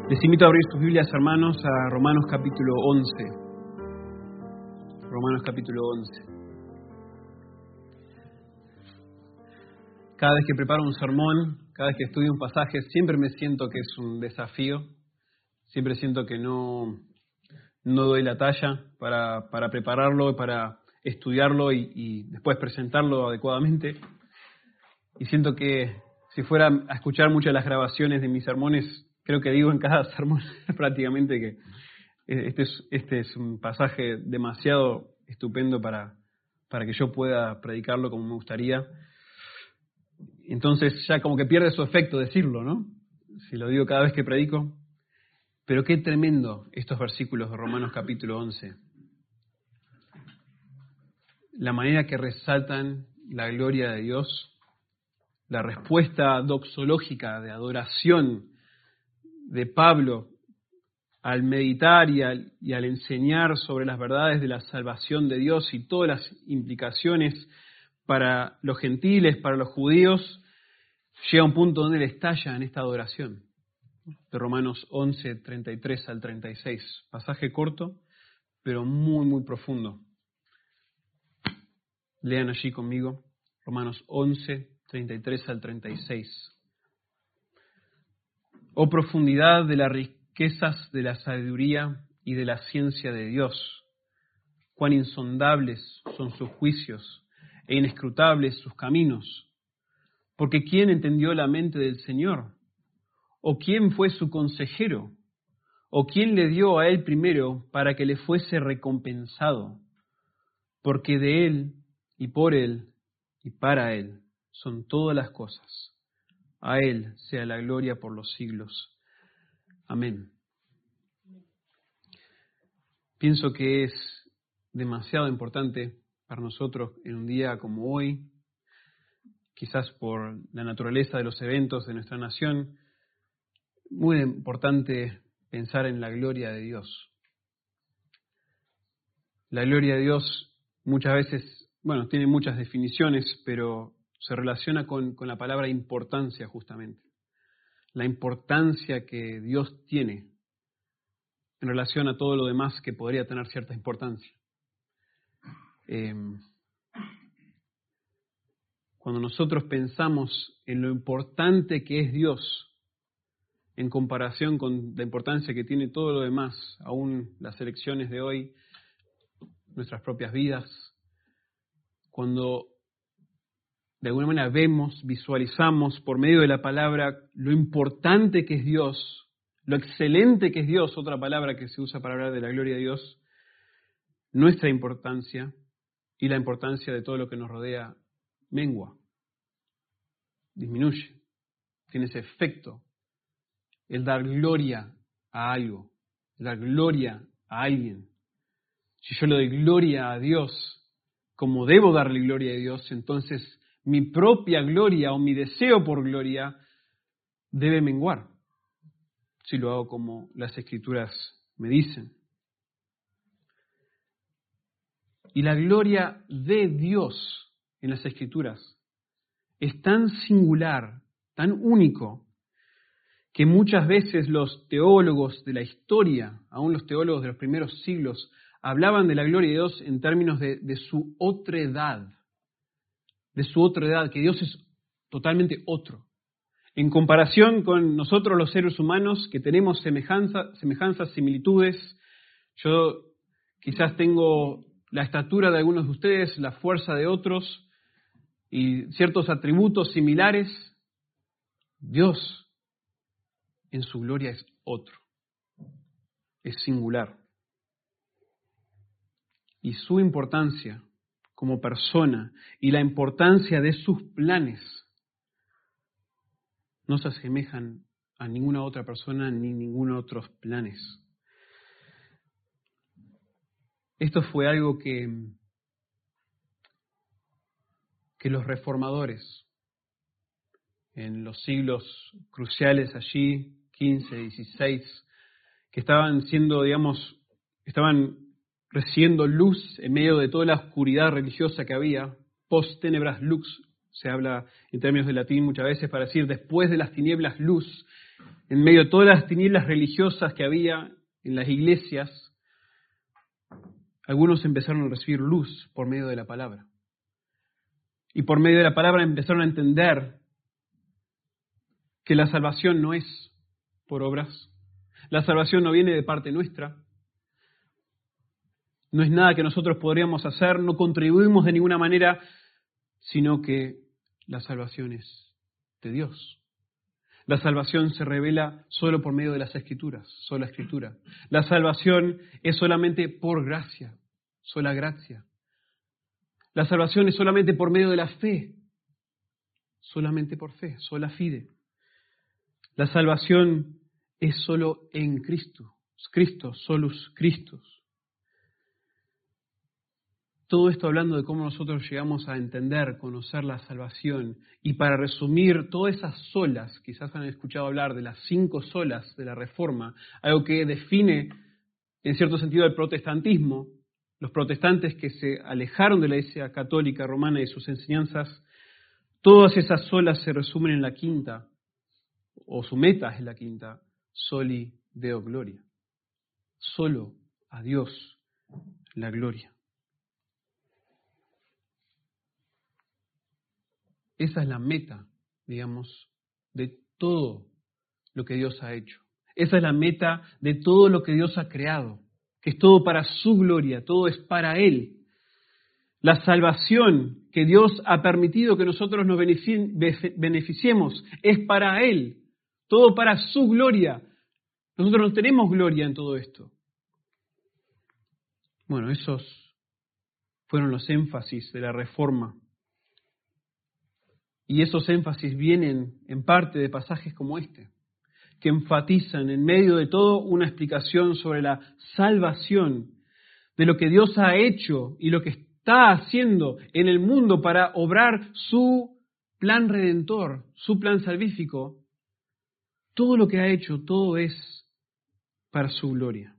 Les invito a abrir sus Biblias, hermanos, a Romanos capítulo 11. Romanos capítulo 11. Cada vez que preparo un sermón, cada vez que estudio un pasaje, siempre me siento que es un desafío. Siempre siento que no doy la talla para prepararlo, para estudiarlo y después presentarlo adecuadamente. Y siento que si fuera a escuchar muchas de las grabaciones de mis sermones, creo que digo en cada sermón prácticamente que este es un pasaje demasiado estupendo para que yo pueda predicarlo como me gustaría. Entonces ya como que pierde su efecto decirlo, ¿no? Si lo digo cada vez que predico. Pero qué tremendo estos versículos de Romanos capítulo 11. La manera que resaltan la gloria de Dios, la respuesta doxológica de adoración de Pablo al meditar y al enseñar sobre las verdades de la salvación de Dios y todas las implicaciones para los gentiles, para los judíos, llega a un punto donde él estalla en esta adoración. De Romanos 11, 33 al 36. Pasaje corto, pero muy, muy profundo. Lean allí conmigo, Romanos 11, 33 al 36. Oh profundidad de las riquezas de la sabiduría y de la ciencia de Dios, cuán insondables son sus juicios e inescrutables sus caminos. Porque ¿quién entendió la mente del Señor? ¿O quién fue su consejero? ¿O quién le dio a él primero para que le fuese recompensado? Porque de él, y por él, y para él, son todas las cosas. A él sea la gloria por los siglos. Amén. Pienso que es demasiado importante para nosotros en un día como hoy, quizás por la naturaleza de los eventos de nuestra nación, muy importante pensar en la gloria de Dios. La gloria de Dios muchas veces, tiene muchas definiciones, pero se relaciona con la palabra importancia justamente. La importancia que Dios tiene en relación a todo lo demás que podría tener cierta importancia. Cuando nosotros pensamos en lo importante que es Dios, en comparación con la importancia que tiene todo lo demás, aún las elecciones de hoy, nuestras propias vidas, cuando de alguna manera vemos, visualizamos por medio de la palabra lo importante que es Dios, lo excelente que es Dios, otra palabra que se usa para hablar de la gloria de Dios, nuestra importancia y la importancia de todo lo que nos rodea mengua, disminuye, tiene ese efecto. El dar gloria a algo, el dar gloria a alguien. Si yo le doy gloria a Dios como debo darle gloria a Dios, entonces mi propia gloria o mi deseo por gloria debe menguar, si lo hago como las Escrituras me dicen. Y la gloria de Dios en las Escrituras es tan singular, tan único, que muchas veces los teólogos de la historia, aún los teólogos de los primeros siglos, hablaban de la gloria de Dios en términos de su otredad, que Dios es totalmente otro. En comparación con nosotros los seres humanos, que tenemos semejanzas, similitudes, yo quizás tengo la estatura de algunos de ustedes, la fuerza de otros y ciertos atributos similares, Dios en su gloria es otro, es singular. Y su importancia como persona y la importancia de sus planes no se asemejan a ninguna otra persona ni ninguno otros planes. Esto fue algo que los reformadores en los siglos cruciales allí, 15, 16, que estaban recibiendo luz en medio de toda la oscuridad religiosa que había, post tenebras lux, Se habla en términos de latín muchas veces para decir después de las tinieblas luz. En medio de todas las tinieblas religiosas que había en las iglesias, algunos empezaron a recibir luz por medio de la palabra. Y por medio de la palabra empezaron a entender que la salvación no es por obras. La salvación no viene de parte nuestra. No es nada que nosotros podríamos hacer, no contribuimos de ninguna manera, sino que la salvación es de Dios. La salvación se revela solo por medio de las Escrituras, sola Escritura. La salvación es solamente por gracia, sola gracia. La salvación es solamente por medio de la fe, solamente por fe, sola fide. La salvación es solo en Cristo, Cristo, solus Christus. Todo esto hablando de cómo nosotros llegamos a entender, conocer la salvación. Y para resumir, todas esas solas, quizás han escuchado hablar de las 5 solas de la Reforma, algo que define en cierto sentido el protestantismo. Los protestantes que se alejaron de la Iglesia católica romana y sus enseñanzas, todas esas solas se resumen en la quinta, o su meta es la quinta, soli Deo gloria. Solo a Dios la gloria. Esa es la meta, digamos, de todo lo que Dios ha hecho. Esa es la meta de todo lo que Dios ha creado, que es todo para su gloria, todo es para Él. La salvación que Dios ha permitido que nosotros nos beneficiemos es para Él, todo para su gloria. Nosotros no tenemos gloria en todo esto. Bueno, esos fueron los énfasis de la Reforma. Y esos énfasis vienen en parte de pasajes como este, que enfatizan en medio de todo una explicación sobre la salvación, de lo que Dios ha hecho y lo que está haciendo en el mundo para obrar su plan redentor, su plan salvífico. Todo lo que ha hecho, todo es para su gloria.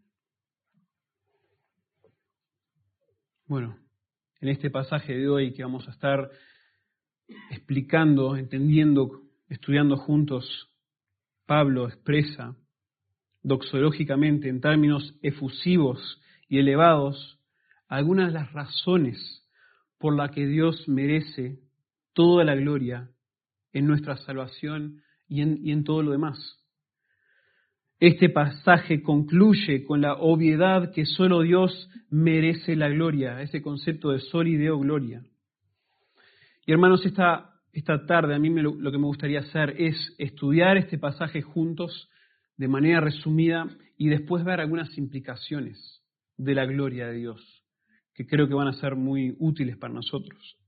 Bueno, en este pasaje de hoy que vamos a estar explicando, entendiendo, estudiando juntos, Pablo expresa doxológicamente, en términos efusivos y elevados, algunas de las razones por las que Dios merece toda la gloria en nuestra salvación y en todo lo demás. Este pasaje concluye con la obviedad que solo Dios merece la gloria, ese concepto de soli Deo gloria. Y hermanos, esta tarde a mí lo que me gustaría hacer es estudiar este pasaje juntos de manera resumida y después ver algunas implicaciones de la gloria de Dios, que creo que van a ser muy útiles para nosotros.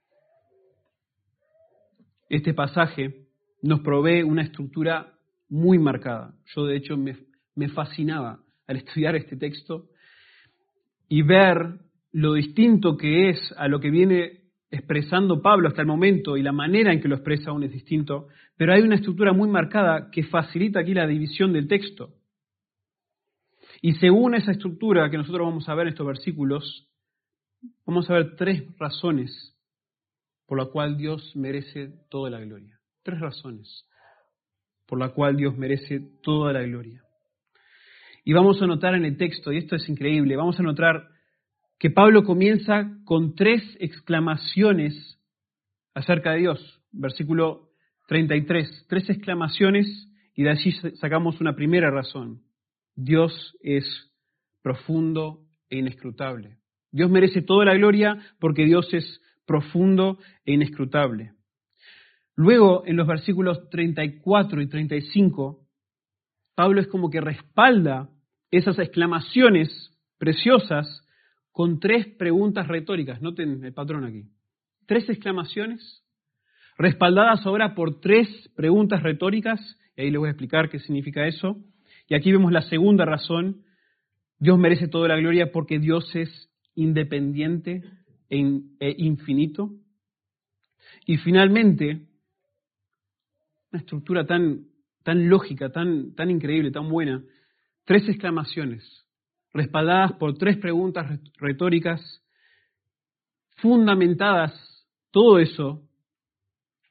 Este pasaje nos provee una estructura muy marcada. Yo de hecho me fascinaba al estudiar este texto y ver lo distinto que es a lo que viene expresando Pablo hasta el momento, y la manera en que lo expresa aún es distinto, pero hay una estructura muy marcada que facilita aquí la división del texto. Y según esa estructura que nosotros vamos a ver en estos versículos, vamos a ver 3 razones por la cual Dios merece toda la gloria. 3 razones por la cual Dios merece toda la gloria. Y vamos a notar en el texto, y esto es increíble, vamos a notar que Pablo comienza con 3 exclamaciones acerca de Dios. Versículo 33, 3 exclamaciones, y de allí sacamos una primera razón. Dios es profundo e inescrutable. Dios merece toda la gloria porque Dios es profundo e inescrutable. Luego, en los versículos 34 y 35, Pablo es como que respalda esas exclamaciones preciosas con 3 preguntas retóricas. Noten el patrón aquí. 3 exclamaciones, respaldadas ahora por 3 preguntas retóricas, y ahí les voy a explicar qué significa eso. Y aquí vemos la segunda razón. Dios merece toda la gloria porque Dios es independiente e infinito. Y finalmente, una estructura tan lógica, tan increíble, tan buena, 3 exclamaciones, respaldadas por 3 preguntas retóricas, fundamentadas, todo eso,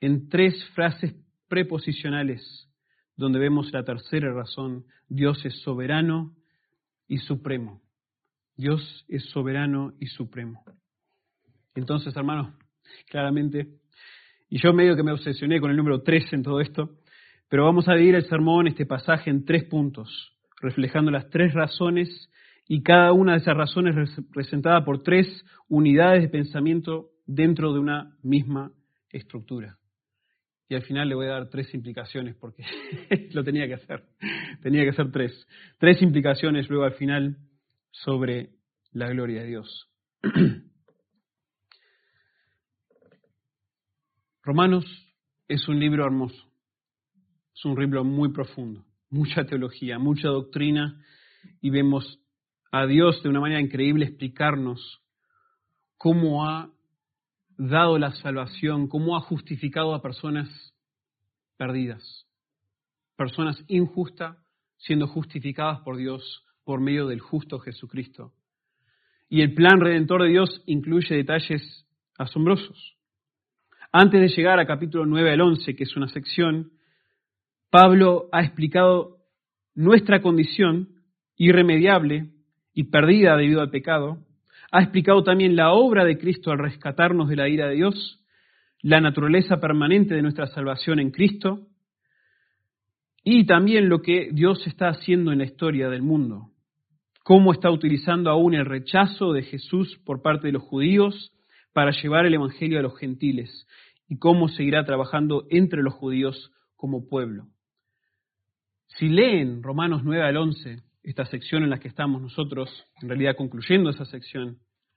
en 3 frases preposicionales, donde vemos la tercera razón: Dios es soberano y supremo. Dios es soberano y supremo. Entonces, hermanos, claramente, y yo medio que me obsesioné con el número 3 en todo esto, pero vamos a dividir el sermón, este pasaje, en 3 puntos, reflejando las 3 razones, y cada una de esas razones representada por 3 unidades de pensamiento dentro de una misma estructura. Y al final le voy a dar 3 implicaciones, porque lo tenía que hacer. Tenía que ser 3. 3 implicaciones luego al final sobre la gloria de Dios. Romanos es un libro hermoso. Es un libro muy profundo. Mucha teología, mucha doctrina. Y vemos a Dios de una manera increíble explicarnos cómo ha dado la salvación, cómo ha justificado a personas perdidas, personas injustas siendo justificadas por Dios por medio del justo Jesucristo. Y el plan redentor de Dios incluye detalles asombrosos. Antes de llegar a capítulo 9 al 11, que es una sección, Pablo ha explicado nuestra condición irremediable y perdida debido al pecado. Ha explicado también la obra de Cristo al rescatarnos de la ira de Dios, la naturaleza permanente de nuestra salvación en Cristo y también lo que Dios está haciendo en la historia del mundo. Cómo está utilizando aún el rechazo de Jesús por parte de los judíos para llevar el evangelio a los gentiles y cómo seguirá trabajando entre los judíos como pueblo. Si leen Romanos 9 al 11, esta sección en la que estamos nosotros, en realidad concluyendo esa sección,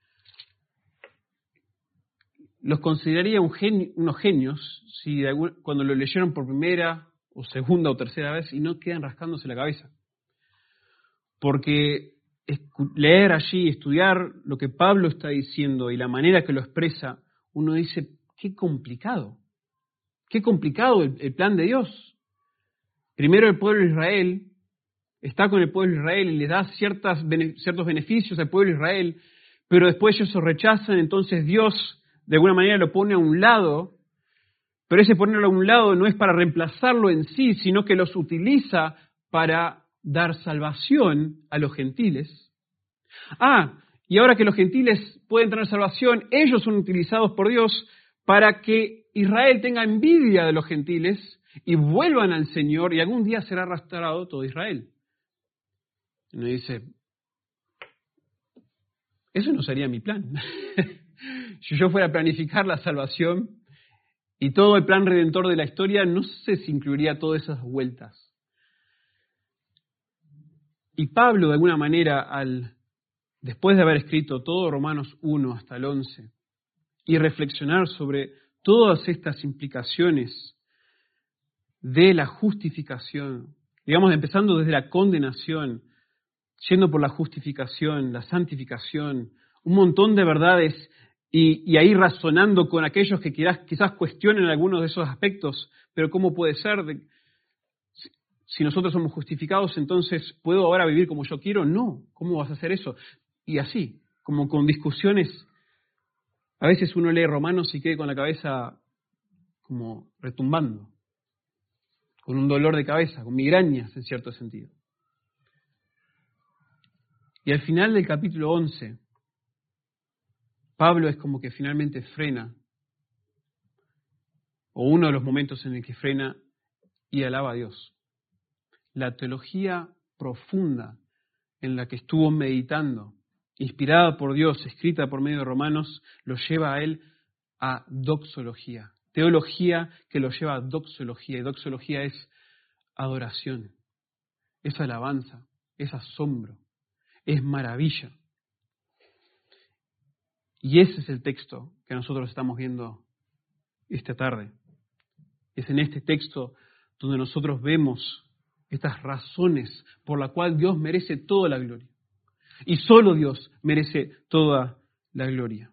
los consideraría unos genios si cuando lo leyeron por primera o segunda o tercera vez y no quedan rascándose la cabeza. Porque leer allí, estudiar lo que Pablo está diciendo y la manera que lo expresa, uno dice, qué complicado el plan de Dios. Primero el pueblo de Israel está con el pueblo de Israel y les da ciertos beneficios al pueblo de Israel, pero después ellos lo rechazan, entonces Dios de alguna manera lo pone a un lado, pero ese ponerlo a un lado no es para reemplazarlo en sí, sino que los utiliza para dar salvación a los gentiles. Y ahora que los gentiles pueden tener salvación, ellos son utilizados por Dios para que Israel tenga envidia de los gentiles y vuelvan al Señor y algún día será restaurado todo Israel. Y uno dice, eso no sería mi plan. Si yo fuera a planificar la salvación y todo el plan redentor de la historia, no sé si incluiría todas esas vueltas. Y Pablo, de alguna manera, después de haber escrito todo Romanos 1 hasta el 11 y reflexionar sobre todas estas implicaciones de la justificación, digamos, empezando desde la condenación, yendo por la justificación, la santificación, un montón de verdades y ahí razonando con aquellos que quizás cuestionen algunos de esos aspectos, pero ¿cómo puede ser? Si nosotros somos justificados, entonces ¿puedo ahora vivir como yo quiero? No, ¿cómo vas a hacer eso? Y así, como con discusiones, a veces uno lee Romanos y queda con la cabeza como retumbando, con un dolor de cabeza, con migrañas en cierto sentido. Y al final del capítulo 11, Pablo es como que finalmente frena, o uno de los momentos en el que frena y alaba a Dios. La teología profunda en la que estuvo meditando, inspirada por Dios, escrita por medio de Romanos, lo lleva a él a doxología. Teología que lo lleva a doxología, y doxología es adoración, es alabanza, es asombro, es maravilla. Y ese es el texto que nosotros estamos viendo esta tarde. Es en este texto donde nosotros vemos estas razones por las cuales Dios merece toda la gloria. Y solo Dios merece toda la gloria.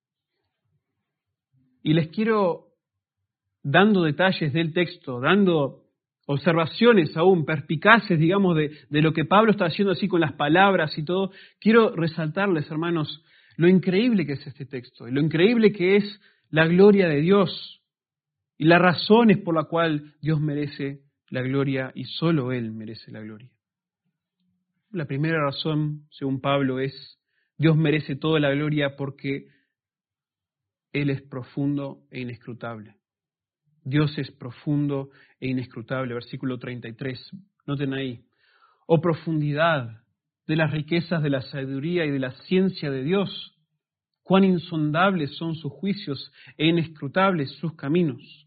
Y les quiero, dando detalles del texto, dando observaciones aún perspicaces, digamos, de lo que Pablo está haciendo así con las palabras y todo, quiero resaltarles, hermanos, lo increíble que es este texto, y lo increíble que es la gloria de Dios. y las razones por las cuales Dios merece la gloria y solo Él merece la gloria. La primera razón, según Pablo, es Dios merece toda la gloria porque Él es profundo e inescrutable. Dios es profundo e inescrutable. Versículo 33. Noten ahí. Oh profundidad de las riquezas de la sabiduría y de la ciencia de Dios. Cuán insondables son sus juicios e inescrutables sus caminos.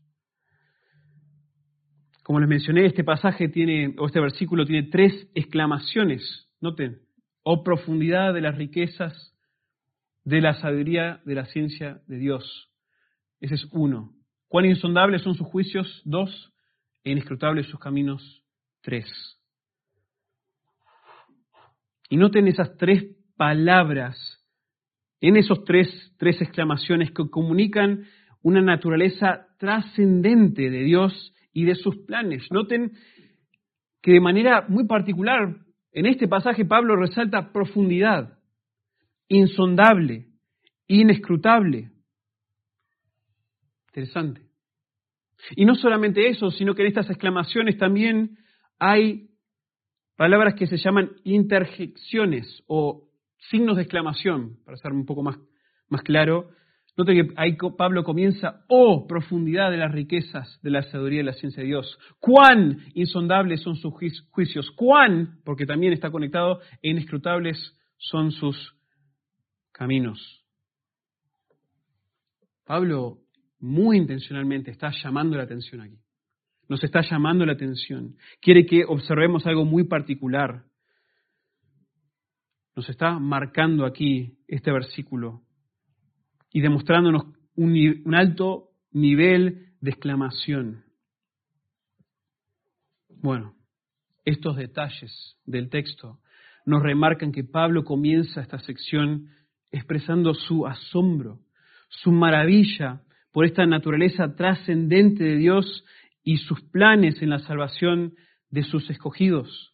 Como les mencioné, este versículo tiene 3 exclamaciones. Noten. Oh profundidad de las riquezas de la sabiduría de la ciencia de Dios. Ese es 1. Cuán insondables son sus juicios, 2, e inescrutables sus caminos, 3. Y noten esas 3 palabras, en esos tres exclamaciones que comunican una naturaleza trascendente de Dios y de sus planes. Noten que de manera muy particular, en este pasaje Pablo resalta profundidad, insondable, inescrutable. Interesante. Y no solamente eso, sino que en estas exclamaciones también hay palabras que se llaman interjecciones o signos de exclamación, para ser un poco más claro. Note que ahí Pablo comienza, oh profundidad de las riquezas de la sabiduría y la ciencia de Dios. Cuán insondables son sus juicios, cuán, porque también está conectado, e inescrutables son sus caminos. Pablo muy intencionalmente está llamando la atención aquí. Nos está llamando la atención. Quiere que observemos algo muy particular. Nos está marcando aquí este versículo y demostrándonos un alto nivel de exclamación. Bueno, estos detalles del texto nos remarcan que Pablo comienza esta sección expresando su asombro, su maravilla por esta naturaleza trascendente de Dios y sus planes en la salvación de sus escogidos.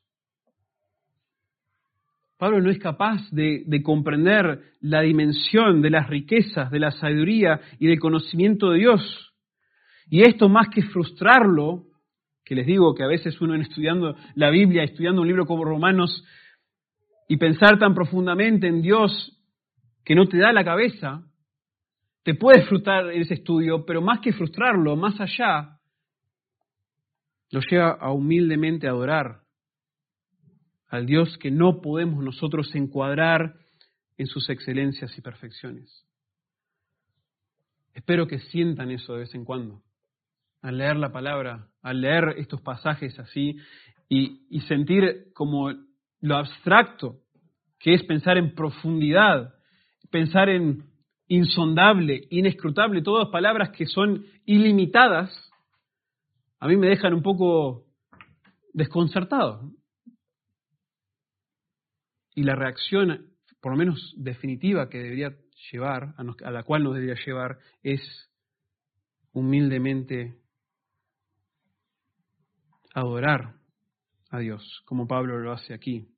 Pablo no es capaz de comprender la dimensión de las riquezas, de la sabiduría y del conocimiento de Dios. Y esto, más que frustrarlo, que les digo que a veces uno estudiando la Biblia, estudiando un libro como Romanos, y pensar tan profundamente en Dios que no te da la cabeza, te puede frustrar ese estudio, pero más que frustrarlo, más allá, lo lleva a humildemente adorar al Dios que no podemos nosotros encuadrar en sus excelencias y perfecciones. Espero que sientan eso de vez en cuando, al leer la palabra, al leer estos pasajes así, y sentir como lo abstracto que es pensar en profundidad, pensar en insondable, inescrutable, todas palabras que son ilimitadas, a mí me dejan un poco desconcertado. Y la reacción, por lo menos definitiva, que debería llevar, a la cual nos debería llevar, es humildemente adorar a Dios, como Pablo lo hace aquí.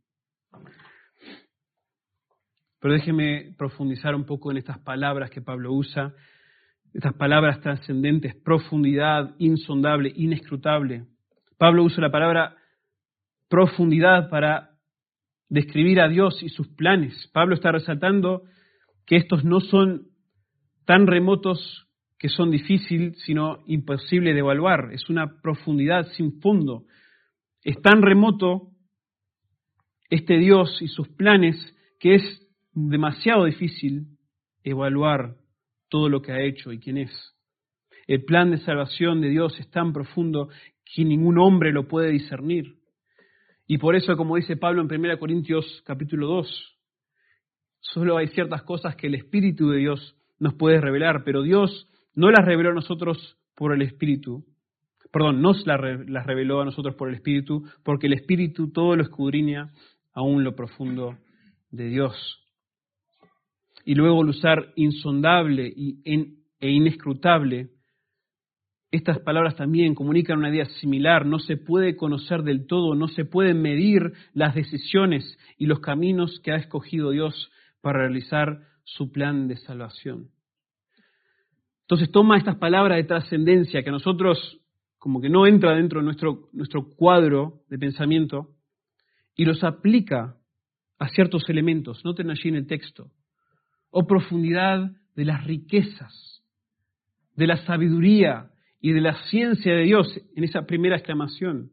Pero déjeme profundizar un poco en estas palabras que Pablo usa, estas palabras trascendentes, profundidad, insondable, inescrutable. Pablo usa la palabra profundidad para describir a Dios y sus planes. Pablo está resaltando que estos no son tan remotos que son difíciles, sino imposible de evaluar. Es una profundidad sin fondo. Es tan remoto este Dios y sus planes que es demasiado difícil evaluar todo lo que ha hecho y quién es. El plan de salvación de Dios es tan profundo que ningún hombre lo puede discernir. Y por eso, como dice Pablo en 1 Corintios capítulo 2, solo hay ciertas cosas que el Espíritu de Dios nos puede revelar, pero Dios no las reveló a nosotros por el Espíritu. Nos las reveló a nosotros por el Espíritu, porque el Espíritu todo lo escudriña aún lo profundo de Dios. Y luego al usar insondable e inescrutable, estas palabras también comunican una idea similar. No se puede conocer del todo, no se pueden medir las decisiones y los caminos que ha escogido Dios para realizar su plan de salvación. Entonces toma estas palabras de trascendencia que a nosotros como que no entra dentro de nuestro cuadro de pensamiento y los aplica a ciertos elementos. Noten allí en el texto. Oh profundidad de las riquezas, de la sabiduría y de la ciencia de Dios, en esa primera exclamación.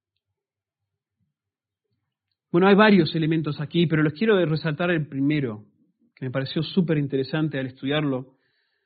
Bueno, hay varios elementos aquí, pero les quiero resaltar el primero, que me pareció súper interesante al estudiarlo,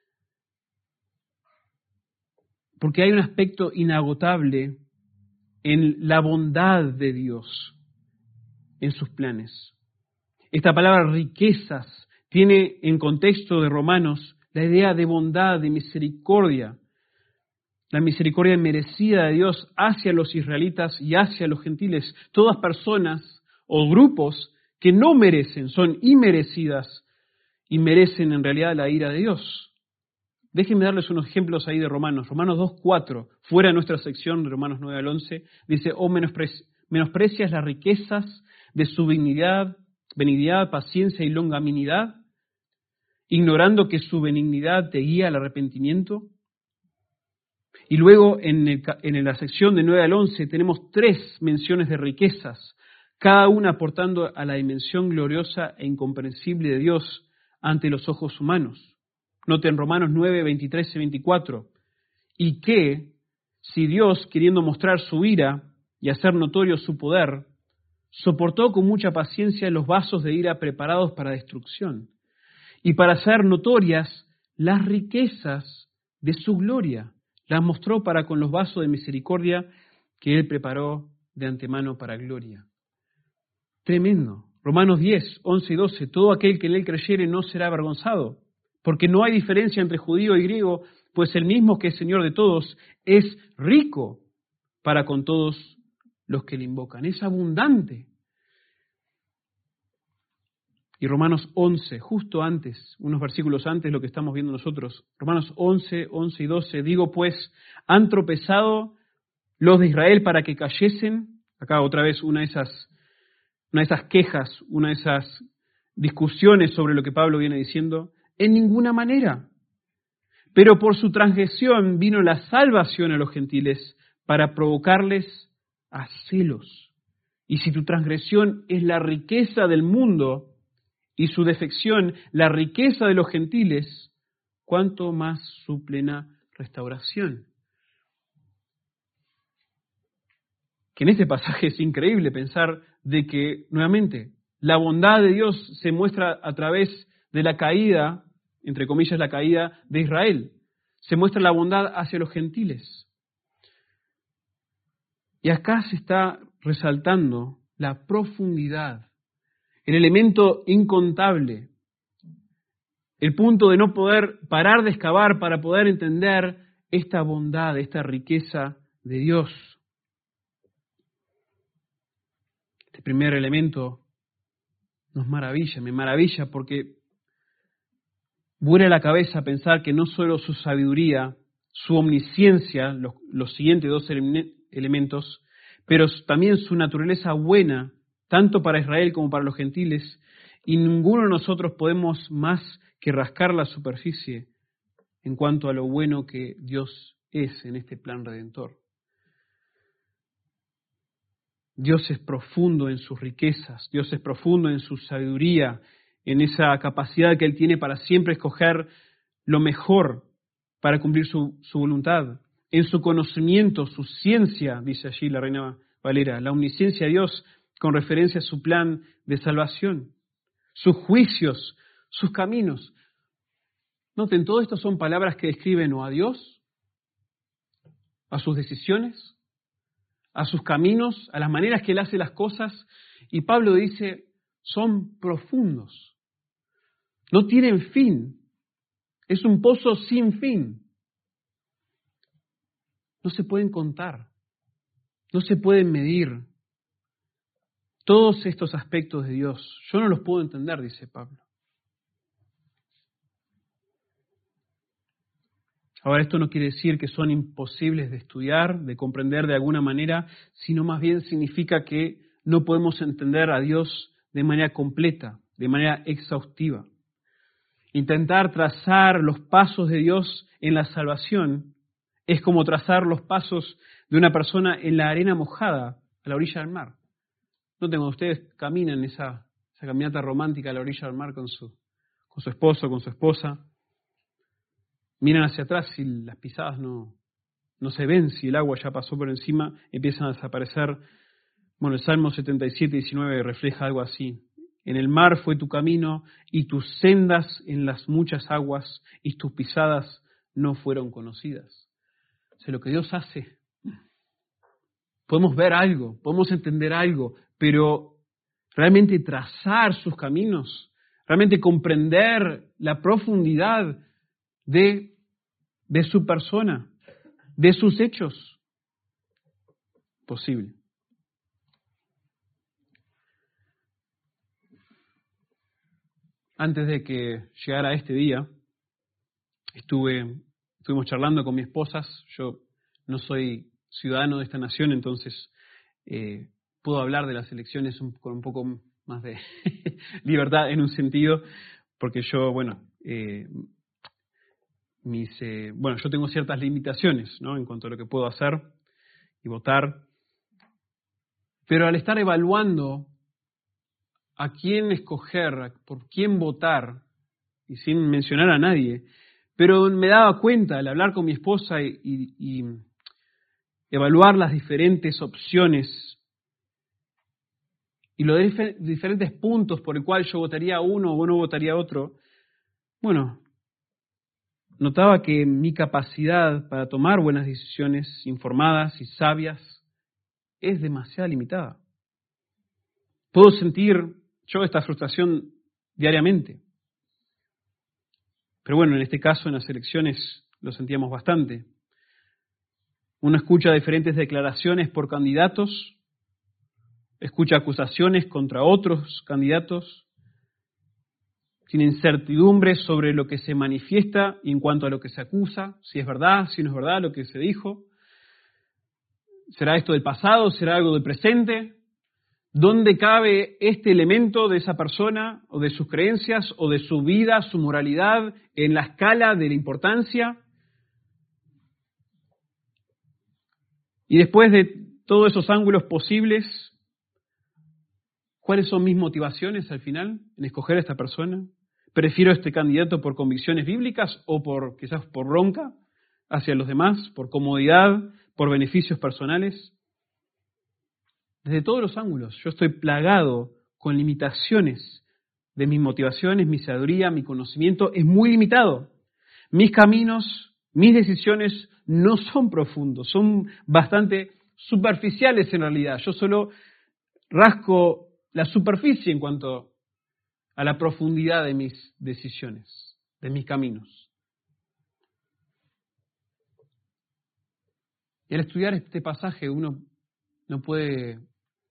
porque hay un aspecto inagotable en la bondad de Dios en sus planes. Esta palabra riquezas tiene en contexto de Romanos la idea de bondad, de misericordia, la misericordia merecida de Dios hacia los israelitas y hacia los gentiles, todas personas o grupos que no merecen, son inmerecidas y merecen en realidad la ira de Dios. Déjenme darles unos ejemplos ahí de Romanos. Romanos 2:4, fuera de nuestra sección de Romanos 9 al 11, dice, oh, menosprecias las riquezas de su benignidad, paciencia y longanimidad, ignorando que su benignidad te guía al arrepentimiento. Y luego en la sección de 9 al 11 tenemos 3 menciones de riquezas, cada una aportando a la dimensión gloriosa e incomprensible de Dios ante los ojos humanos. Noten Romanos 9, 23 y 24. Y que, si Dios, queriendo mostrar su ira y hacer notorio su poder, soportó con mucha paciencia los vasos de ira preparados para destrucción, y para hacer notorias las riquezas de su gloria, las mostró para con los vasos de misericordia que Él preparó de antemano para gloria. Tremendo. Romanos 10, 11 y 12. Todo aquel que en Él creyere no será avergonzado, porque no hay diferencia entre judío y griego, pues el mismo que es Señor de todos es rico para con todos los que le invocan. Es abundante. Y Romanos 11, justo antes, unos versículos antes, lo que estamos viendo nosotros. Romanos 11, 11 y 12. Digo pues, han tropezado los de Israel para que cayesen. Acá otra vez una de esas quejas, una de esas discusiones sobre lo que Pablo viene diciendo. En ninguna manera. Pero por su transgresión vino la salvación a los gentiles para provocarles a celos. Y si tu transgresión es la riqueza del mundo y su defección la riqueza de los gentiles, ¿cuánto más su plena restauración? Que en este pasaje es increíble pensar de que, nuevamente, la bondad de Dios se muestra a través de la caída, entre comillas, la caída de Israel. Se muestra la bondad hacia los gentiles. Y acá se está resaltando la profundidad, el elemento incontable, el punto de no poder parar de excavar para poder entender esta bondad, esta riqueza de Dios. Este primer elemento nos maravilla, me maravilla porque vuela la cabeza pensar que no solo su sabiduría, su omnisciencia, los siguientes 2 elementos, pero también su naturaleza buena, tanto para Israel como para los gentiles, y ninguno de nosotros podemos más que rascar la superficie en cuanto a lo bueno que Dios es en este plan redentor. Dios es profundo en sus riquezas, Dios es profundo en su sabiduría, en esa capacidad que Él tiene para siempre escoger lo mejor para cumplir su voluntad. En su conocimiento, su ciencia, dice allí la Reina Valera, la omnisciencia de Dios con referencia a su plan de salvación, sus juicios, sus caminos. Noten, todo esto son palabras que describen o a Dios, a sus decisiones, a sus caminos, a las maneras que Él hace las cosas. Y Pablo dice, son profundos. No tienen fin. Es un pozo sin fin. No se pueden contar. No se pueden medir. Todos estos aspectos de Dios, yo no los puedo entender, dice Pablo. Ahora, esto no quiere decir que son imposibles de estudiar, de comprender de alguna manera, sino más bien significa que no podemos entender a Dios de manera completa, de manera exhaustiva. Intentar trazar los pasos de Dios en la salvación es como trazar los pasos de una persona en la arena mojada a la orilla del mar. No tengo, ustedes caminan esa caminata romántica a la orilla del mar con su esposo, con su esposa. Miran hacia atrás y las pisadas no se ven, si el agua ya pasó por encima, empiezan a desaparecer. Bueno, el Salmo 77:19 refleja algo así. En el mar fue tu camino y tus sendas en las muchas aguas y tus pisadas no fueron conocidas. O sea, lo que Dios hace, podemos ver algo, podemos entender algo, pero realmente trazar sus caminos, realmente comprender la profundidad de su persona, de sus hechos, posible. Antes de que llegara este día, estuvimos charlando con mi esposa. Yo no soy ciudadano de esta nación, entonces puedo hablar de las elecciones con un poco más de libertad en un sentido, porque yo, yo tengo ciertas limitaciones, ¿no?, en cuanto a lo que puedo hacer y votar. Pero al estar evaluando a quién escoger, por quién votar, y sin mencionar a nadie, pero me daba cuenta al hablar con mi esposa y evaluar las diferentes opciones y los diferentes puntos por el cual yo votaría uno o no votaría otro, notaba que mi capacidad para tomar buenas decisiones informadas y sabias es demasiado limitada. Puedo sentir yo esta frustración diariamente. Pero en este caso, en las elecciones, lo sentíamos bastante. Uno escucha diferentes declaraciones por candidatos, escucha acusaciones contra otros candidatos, tiene incertidumbre sobre lo que se manifiesta y en cuanto a lo que se acusa, si es verdad, si no es verdad lo que se dijo. ¿Será esto del pasado? ¿Será algo del presente? ¿Dónde cabe este elemento de esa persona o de sus creencias o de su vida, su moralidad en la escala de la importancia? Y después de todos esos ángulos posibles, ¿cuáles son mis motivaciones al final en escoger a esta persona? ¿Prefiero a este candidato por convicciones bíblicas o quizás por bronca hacia los demás, por comodidad, por beneficios personales? Desde todos los ángulos, yo estoy plagado con limitaciones de mis motivaciones, mi sabiduría, mi conocimiento es muy limitado. Mis caminos, mis decisiones no son profundos, son bastante superficiales en realidad. Yo solo rasco la superficie en cuanto a la profundidad de mis decisiones, de mis caminos. Y al estudiar este pasaje uno no puede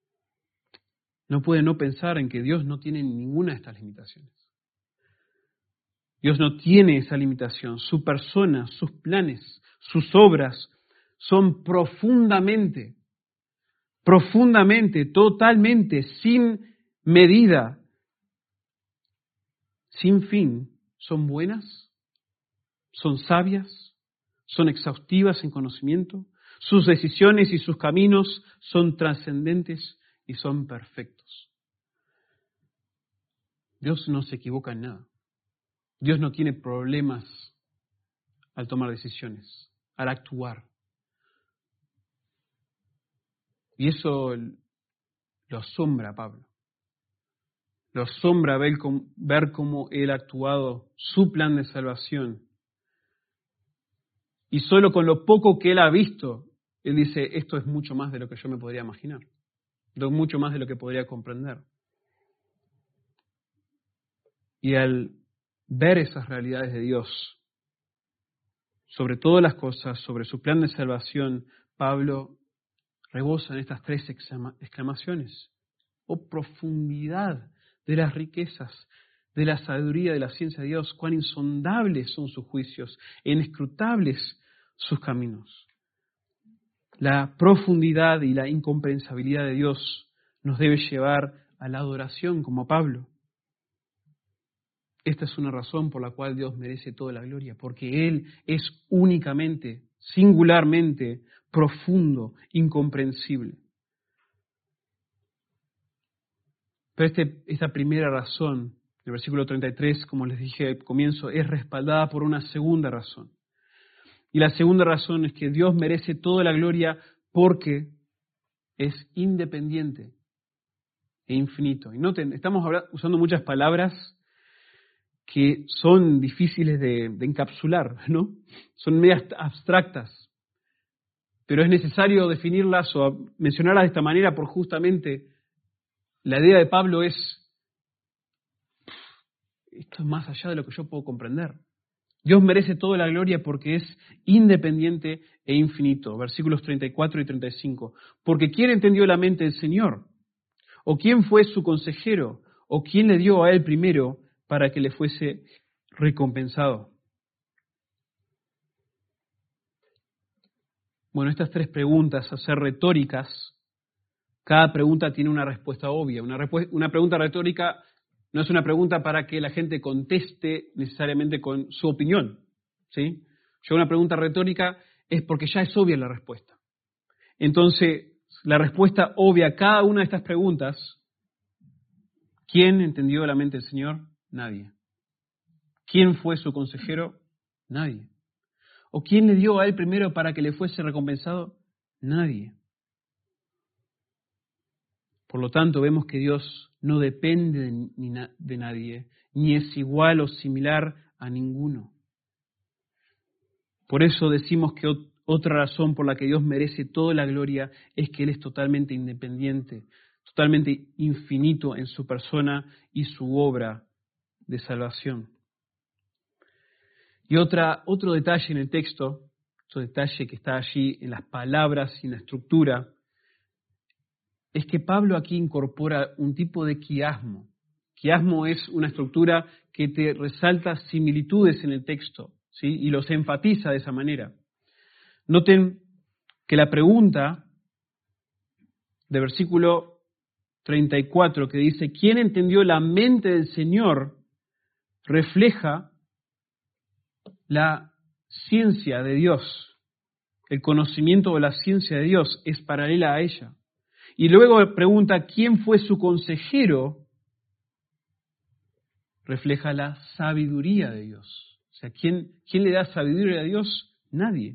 no pensar en que Dios no tiene ninguna de estas limitaciones. Dios no tiene esa limitación. Su persona, sus planes, sus obras son profundamente, totalmente, sin medida, sin fin. Son buenas, son sabias, son exhaustivas en conocimiento. Sus decisiones y sus caminos son trascendentes y son perfectos. Dios no se equivoca en nada. Dios no tiene problemas al tomar decisiones, al actuar. Y eso lo asombra a Pablo. Lo asombra ver cómo Él ha actuado su plan de salvación. Y solo con lo poco que Él ha visto, Él dice, esto es mucho más de lo que yo me podría imaginar. Mucho más de lo que podría comprender. Y al ver esas realidades de Dios, sobre todas las cosas, sobre su plan de salvación, Pablo rebosa en estas 3 exclamaciones. Oh, profundidad de las riquezas, de la sabiduría, de la ciencia de Dios, cuán insondables son sus juicios, inescrutables sus caminos. La profundidad y la incomprensabilidad de Dios nos debe llevar a la adoración como a Pablo. esta es una razón por la cual Dios merece toda la gloria, porque Él es únicamente, singularmente, profundo, incomprensible. Pero esta primera razón, el versículo 33, como les dije al comienzo, es respaldada por una segunda razón. Y la segunda razón es que Dios merece toda la gloria porque es independiente e infinito. Y noten, estamos usando muchas palabras que son difíciles de encapsular, ¿no? Son medias abstractas. Pero es necesario definirlas o mencionarlas de esta manera por justamente la idea de Pablo es, esto es más allá de lo que yo puedo comprender. Dios merece toda la gloria porque es independiente e infinito. Versículos 34 y 35. Porque ¿quién entendió la mente del Señor? ¿O quién fue su consejero? ¿O quién le dio a él primero para que le fuese recompensado? Bueno, estas tres preguntas, a ser retóricas, cada pregunta tiene una respuesta obvia. Una pregunta retórica no es una pregunta para que la gente conteste necesariamente con su opinión, ¿sí? Una pregunta retórica es porque ya es obvia la respuesta. Entonces, la respuesta obvia a cada una de estas preguntas, ¿quién entendió la mente del Señor? Nadie. ¿Quién fue su consejero? Nadie. ¿O quién le dio a él primero para que le fuese recompensado? Nadie. Por lo tanto, vemos que Dios no depende de nadie, ni es igual o similar a ninguno. Por eso decimos que otra razón por la que Dios merece toda la gloria es que Él es totalmente independiente, totalmente infinito en su persona y su obra de salvación. Y otro detalle en el texto, otro detalle que está allí en las palabras y en la estructura, es que Pablo aquí incorpora un tipo de quiasmo. Quiasmo es una estructura que te resalta similitudes en el texto, ¿sí? Y los enfatiza de esa manera. Noten que la pregunta de versículo 34 que dice, ¿quién entendió la mente del Señor? Refleja la ciencia de Dios. El conocimiento de la ciencia de Dios es paralela a ella. Y luego pregunta, ¿quién fue su consejero? Refleja la sabiduría de Dios. O sea, ¿quién le da sabiduría a Dios? Nadie.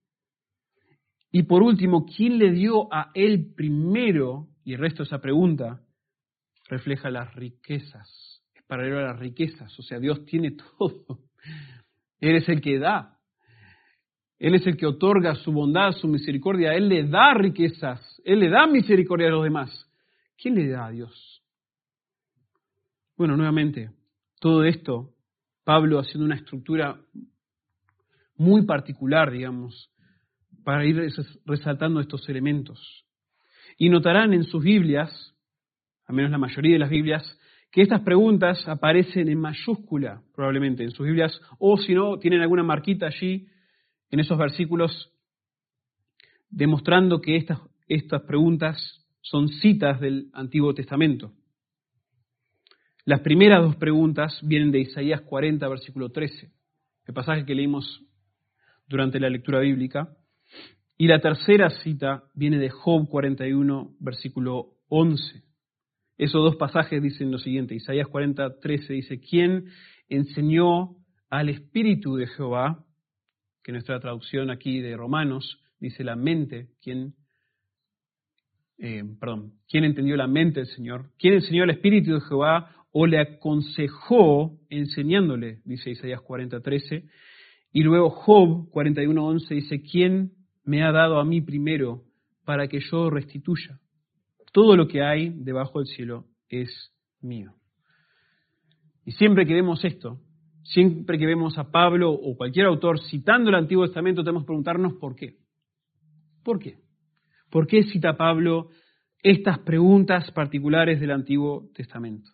Y por último, ¿quién le dio a él primero? Y el resto de esa pregunta refleja las riquezas. Es paralelo a las riquezas. O sea, Dios tiene todo. Él es el que da. Él es el que otorga su bondad, su misericordia. Él le da riquezas. Él le da misericordia a los demás. ¿Quién le da a Dios? Bueno, nuevamente, todo esto, Pablo haciendo una estructura muy particular, digamos, para ir resaltando estos elementos. Y notarán en sus Biblias, al menos la mayoría de las Biblias, que estas preguntas aparecen en mayúscula, probablemente, en sus Biblias, o si no, tienen alguna marquita allí, en esos versículos, demostrando que estas preguntas son citas del Antiguo Testamento. Las primeras dos preguntas vienen de Isaías 40, versículo 13, el pasaje que leímos durante la lectura bíblica. Y la tercera cita viene de Job 41, versículo 11. Esos dos pasajes dicen lo siguiente. Isaías 40, 13 dice, ¿quién enseñó al Espíritu de Jehová? Que nuestra traducción aquí de Romanos dice la mente. ¿Quién entendió la mente del Señor? ¿Quién enseñó al Espíritu de Jehová o le aconsejó enseñándole? Dice Isaías 40, 13. Y luego Job 41, 11 dice, ¿quién me ha dado a mí primero para que yo restituya? Todo lo que hay debajo del cielo es mío. Y siempre que vemos esto, siempre que vemos a Pablo o cualquier autor citando el Antiguo Testamento, tenemos que preguntarnos ¿por qué? ¿Por qué? ¿Por qué cita Pablo estas preguntas particulares del Antiguo Testamento?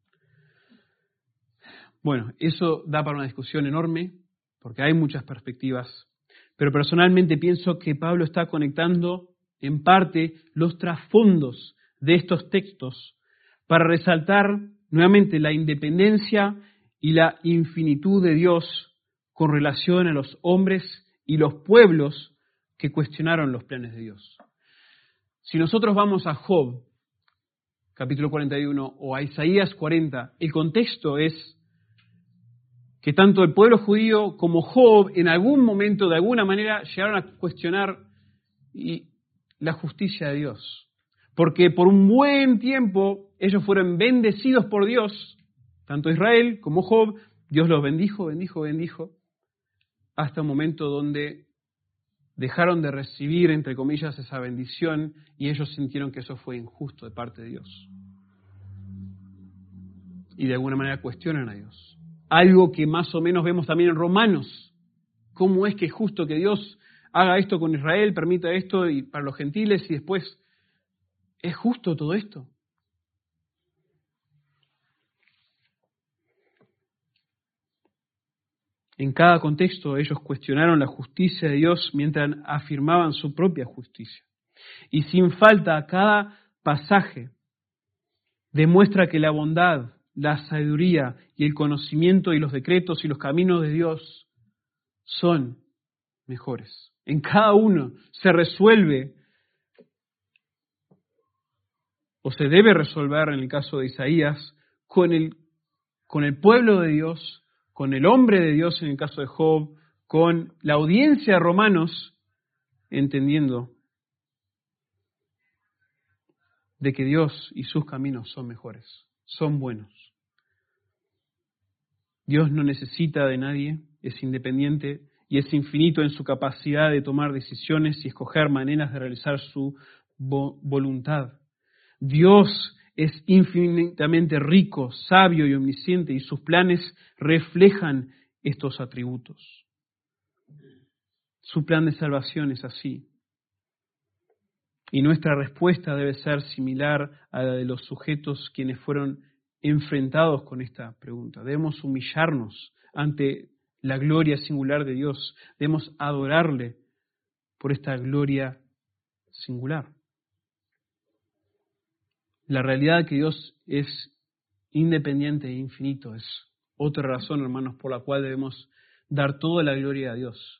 Bueno, eso da para una discusión enorme, porque hay muchas perspectivas, pero personalmente pienso que Pablo está conectando en parte los trasfondos de estos textos para resaltar nuevamente la independencia y la infinitud de Dios con relación a los hombres y los pueblos que cuestionaron los planes de Dios. Si nosotros vamos a Job, capítulo 41, o a Isaías 40, el contexto es que tanto el pueblo judío como Job en algún momento, de alguna manera, llegaron a cuestionar la justicia de Dios. Porque por un buen tiempo ellos fueron bendecidos por Dios, tanto Israel como Job. Dios los bendijo, hasta un momento donde dejaron de recibir, entre comillas, esa bendición y ellos sintieron que eso fue injusto de parte de Dios. Y de alguna manera cuestionan a Dios. Algo que más o menos vemos también en Romanos. ¿Cómo es que es justo que Dios haga esto con Israel, permita esto y para los gentiles y después es justo todo esto? En cada contexto ellos cuestionaron la justicia de Dios mientras afirmaban su propia justicia. Y sin falta, cada pasaje demuestra que la bondad, la sabiduría y el conocimiento y los decretos y los caminos de Dios son mejores. En cada uno se resuelve o se debe resolver, en el caso de Isaías, con el pueblo de Dios, con el hombre de Dios en el caso de Job, con la audiencia de Romanos, entendiendo de que Dios y sus caminos son mejores, son buenos. Dios no necesita de nadie, es independiente y es infinito en su capacidad de tomar decisiones y escoger maneras de realizar su voluntad. Dios es infinitamente rico, sabio y omnisciente, y sus planes reflejan estos atributos. Su plan de salvación es así. Y nuestra respuesta debe ser similar a la de los sujetos quienes fueron enfrentados con esta pregunta. Debemos humillarnos ante la gloria singular de Dios. Debemos adorarle por esta gloria singular. La realidad de que Dios es independiente e infinito es otra razón, hermanos, por la cual debemos dar toda la gloria a Dios.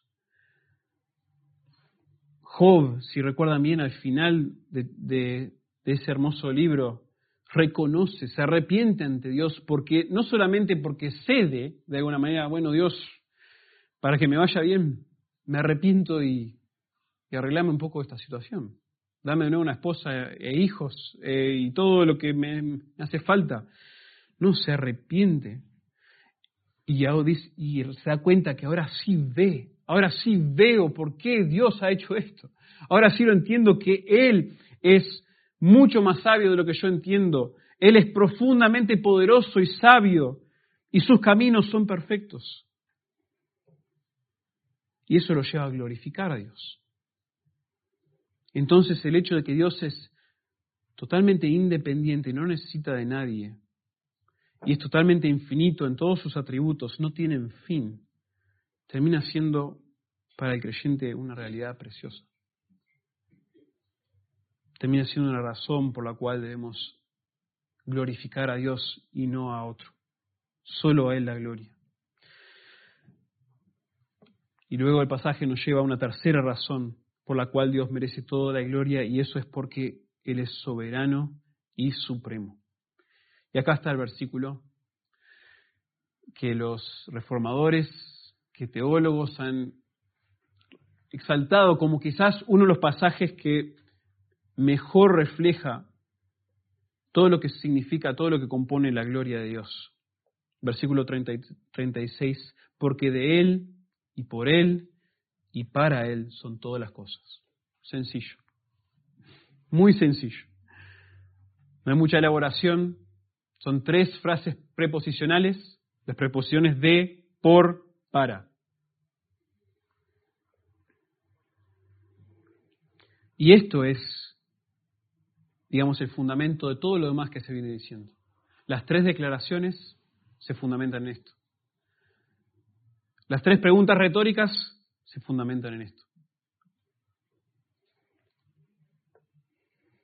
Job, si recuerdan bien, al final de ese hermoso libro, reconoce, se arrepiente ante Dios, porque no solamente porque cede, de alguna manera, bueno, Dios, para que me vaya bien, me arrepiento y arreglame un poco esta situación. Dame de nuevo una esposa e hijos y todo lo que me hace falta. No, se arrepiente y se da cuenta que ahora sí veo por qué Dios ha hecho esto. Ahora sí lo entiendo, que Él es mucho más sabio de lo que yo entiendo. Él es profundamente poderoso y sabio y sus caminos son perfectos. Y eso lo lleva a glorificar a Dios. Entonces el hecho de que Dios es totalmente independiente, no necesita de nadie, y es totalmente infinito en todos sus atributos, no tienen fin, termina siendo para el creyente una realidad preciosa. Termina siendo una razón por la cual debemos glorificar a Dios y no a otro. Solo a Él la gloria. Y luego el pasaje nos lleva a una tercera razón por la cual Dios merece toda la gloria, y eso es porque Él es soberano y supremo. Y acá está el versículo que los reformadores, que teólogos han exaltado como quizás uno de los pasajes que mejor refleja todo lo que significa, todo lo que compone la gloria de Dios. Versículo 36, porque de Él y por Él y para Él son todas las cosas. Sencillo. Muy sencillo. No hay mucha elaboración. Son 3 frases preposicionales. Las preposiciones de, por, para. Y esto es, digamos, el fundamento de todo lo demás que se viene diciendo. Las 3 declaraciones se fundamentan en esto. Las 3 preguntas retóricas se fundamentan en esto.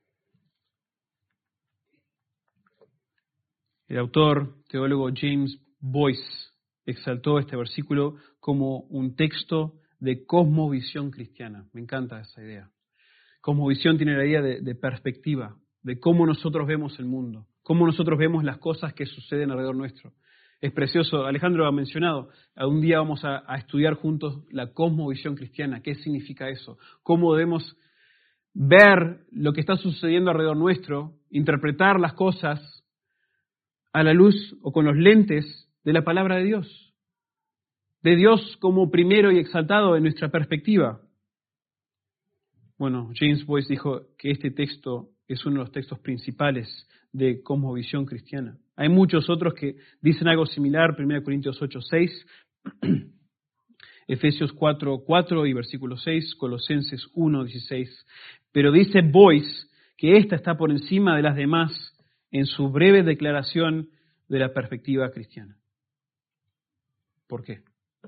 El autor, teólogo James Boyce exaltó este versículo como un texto de cosmovisión cristiana. Me encanta esa idea. Cosmovisión tiene la idea de perspectiva, de cómo nosotros vemos el mundo, cómo nosotros vemos las cosas que suceden alrededor nuestro. Es precioso, Alejandro lo ha mencionado, un día vamos a estudiar juntos la cosmovisión cristiana. ¿Qué significa eso? ¿Cómo debemos ver lo que está sucediendo alrededor nuestro, interpretar las cosas a la luz o con los lentes de la palabra de Dios como primero y exaltado en nuestra perspectiva? Bueno, James Boyce dijo que este texto es uno de los textos principales de cosmovisión cristiana. Hay muchos otros que dicen algo similar, 1 Corintios 8:6, Efesios 4:4 y versículo 6, Colosenses 1:16. Pero dice Boyce que esta está por encima de las demás en su breve declaración de la perspectiva cristiana. ¿Por qué?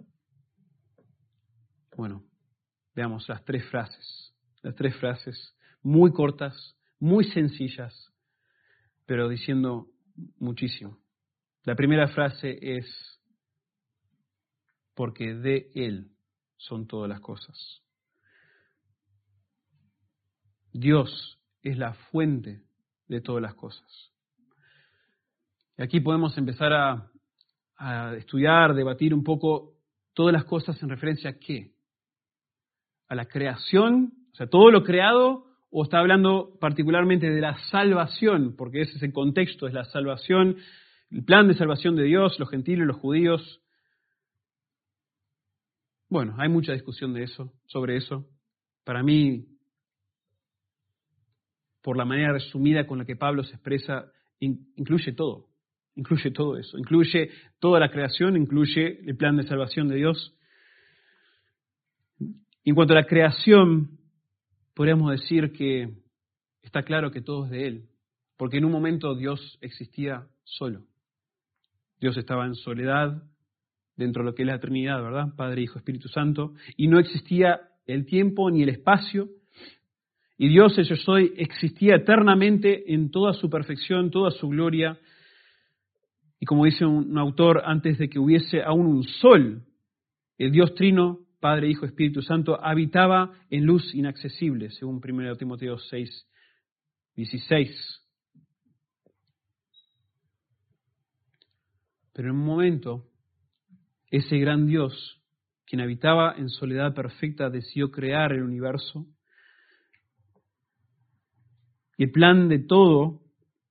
Bueno, veamos las tres frases muy cortas, muy sencillas, pero diciendo muchísimo. La primera frase es: porque de Él son todas las cosas. Dios es la fuente de todas las cosas. Y aquí podemos empezar a estudiar, debatir un poco todas las cosas en referencia a qué. A la creación, o sea, todo lo creado, o está hablando particularmente de la salvación, porque ese es el contexto, es la salvación, el plan de salvación de Dios, los gentiles, los judíos. Bueno, hay mucha discusión sobre eso. Para mí, por la manera resumida con la que Pablo se expresa, incluye todo eso, incluye toda la creación, incluye el plan de salvación de Dios. En cuanto a la creación, podríamos decir que está claro que todo es de Él, porque en un momento Dios existía solo. Dios estaba en soledad dentro de lo que es la Trinidad, ¿verdad? Padre, Hijo, Espíritu Santo, y no existía el tiempo ni el espacio, y Dios, el Yo Soy, existía eternamente en toda su perfección, toda su gloria, y como dice un autor, antes de que hubiese aún un sol, el Dios Trino, Padre, Hijo, Espíritu Santo, habitaba en luz inaccesible, según 1 Timoteo 6:16. Pero en un momento, ese gran Dios, quien habitaba en soledad perfecta, decidió crear el universo. Y el plan de todo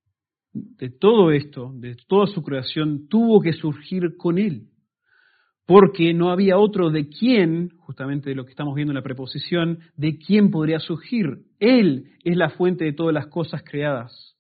esto, de toda su creación, tuvo que surgir con Él. Porque no había otro de quien, justamente de lo que estamos viendo en la preposición, de quién podría surgir. Él es la fuente de todas las cosas creadas.